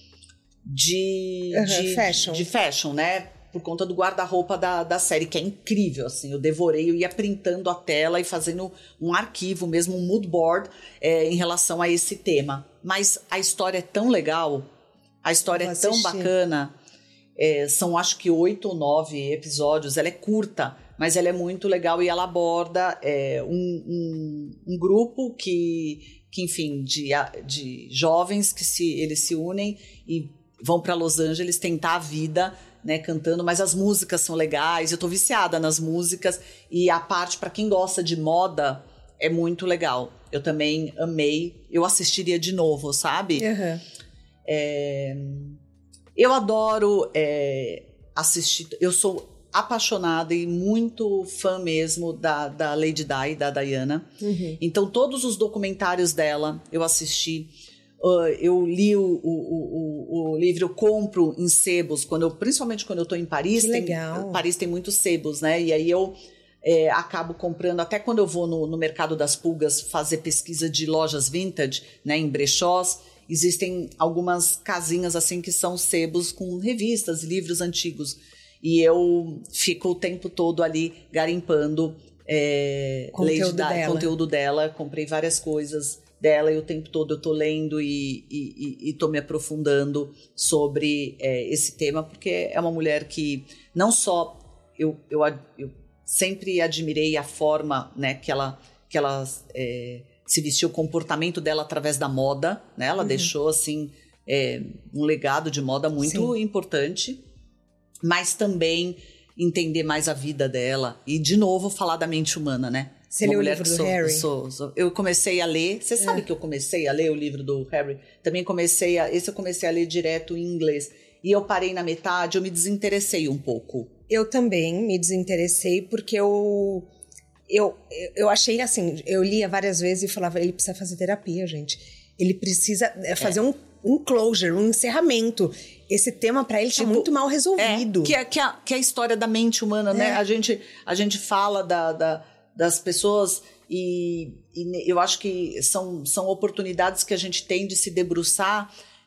de, uhum, de, fashion. de fashion, né? Por conta do guarda-roupa da, da série, que é incrível, assim, eu devorei, eu ia printando a tela e fazendo um arquivo mesmo, um mood board é, em relação a esse tema. Mas a história é tão legal, a história é tão bacana, é, são acho que oito ou nove episódios, ela é curta, mas ela é muito legal e ela aborda é, um, um, um grupo que, que enfim, de, de jovens que se, eles se unem e vão para Los Angeles tentar a vida, né, cantando, mas as músicas são legais, eu tô viciada nas músicas e a parte, para quem gosta de moda, é muito legal. Eu também amei, eu assistiria de novo, sabe? Uhum. É, eu adoro é, assistir, eu sou apaixonada e muito fã mesmo da, da Lady Di, da Diana. Uhum. Então todos os documentários dela eu assisti. Uh, eu li o, o, o, o livro, eu compro em sebos, quando eu, principalmente quando eu estou em Paris. Que tem, legal. Paris tem muitos sebos, né? E aí eu é, acabo comprando, até quando eu vou no, no Mercado das Pulgas fazer pesquisa de lojas vintage, né, em brechós, existem algumas casinhas assim que são sebos com revistas, livros antigos. E eu fico o tempo todo ali garimpando é, conteúdo, da, dela. conteúdo dela. Comprei várias coisas dela e o tempo todo eu tô lendo e, e, e tô me aprofundando sobre é, esse tema, porque é uma mulher que não só eu, eu, eu sempre admirei a forma, né, que ela, que ela é, se vestiu, o comportamento dela através da moda, né? Ela uhum. deixou assim é, um legado de moda muito Sim. importante, mas também entender mais a vida dela e de novo falar da mente humana, né? Você leu o livro do sou, Harry? Sou, sou, eu comecei a ler, você sabe é. que eu comecei a ler o livro do Harry? Também comecei a, esse eu comecei a ler direto em inglês. E eu parei na metade, eu me desinteressei um pouco. Eu também me desinteressei porque eu, eu, eu achei assim, eu lia várias vezes e falava, ele precisa fazer terapia, gente. Ele precisa fazer é. um, um closure, um encerramento. Esse tema pra ele tipo, tá muito mal resolvido. É, que, é, que, é, que é a história da mente humana, é. né? A gente, a gente fala da... da das pessoas e, e eu acho que são, são oportunidades que a gente tem de se debruçar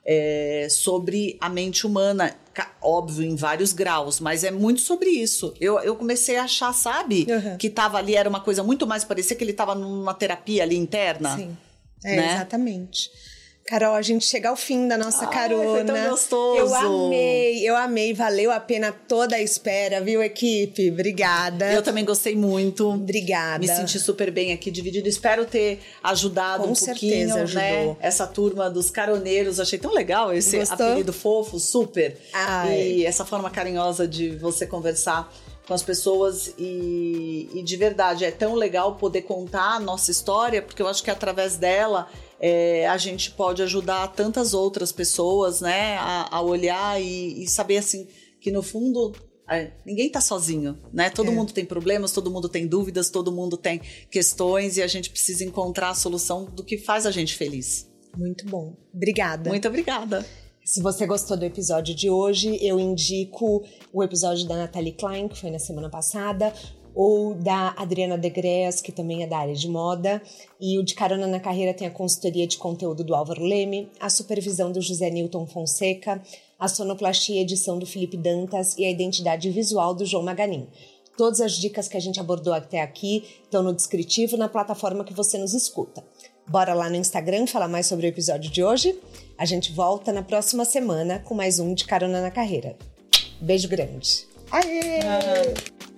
é, sobre a mente humana. Óbvio, em vários graus, mas é muito sobre isso. Eu, eu comecei a achar, sabe, uhum. que tava ali, era uma coisa muito mais, parecia que ele tava numa terapia ali interna. Sim, é, né? Exatamente. Carol, a gente chega ao fim da nossa Ai, carona. Foi tão gostoso. Eu amei, eu amei. Valeu a pena toda a espera, viu, equipe? Obrigada. Eu também gostei muito. Obrigada. Me senti super bem aqui dividido. Espero ter ajudado Com um certeza pouquinho, ajudou. Né? Essa turma dos caroneiros. Achei tão legal esse Gostou? apelido fofo, super. Ai. E essa forma carinhosa de você conversar com as pessoas e, e de verdade é tão legal poder contar a nossa história, porque eu acho que através dela é, a gente pode ajudar tantas outras pessoas, né, a, a olhar e, e saber assim que no fundo é, ninguém tá sozinho, né? Todo é. mundo tem problemas, todo mundo tem dúvidas, todo mundo tem questões e a gente precisa encontrar a solução do que faz a gente feliz. Muito bom. Obrigada. Muito obrigada. Se você gostou do episódio de hoje, eu indico o episódio da Nathalie Klein, que foi na semana passada, ou da Adriana Degreas, que também é da área de moda. E o de Carona na Carreira tem a consultoria de conteúdo do Álvaro Leme, a supervisão do José Newton Fonseca, a sonoplastia e edição do Felipe Dantas e a identidade visual do João Maganin. Todas as dicas que a gente abordou até aqui estão no descritivo na plataforma que você nos escuta. Bora lá no Instagram falar mais sobre o episódio de hoje? A gente volta na próxima semana com mais um de Carona na Carreira. Beijo grande. Aê! Ah.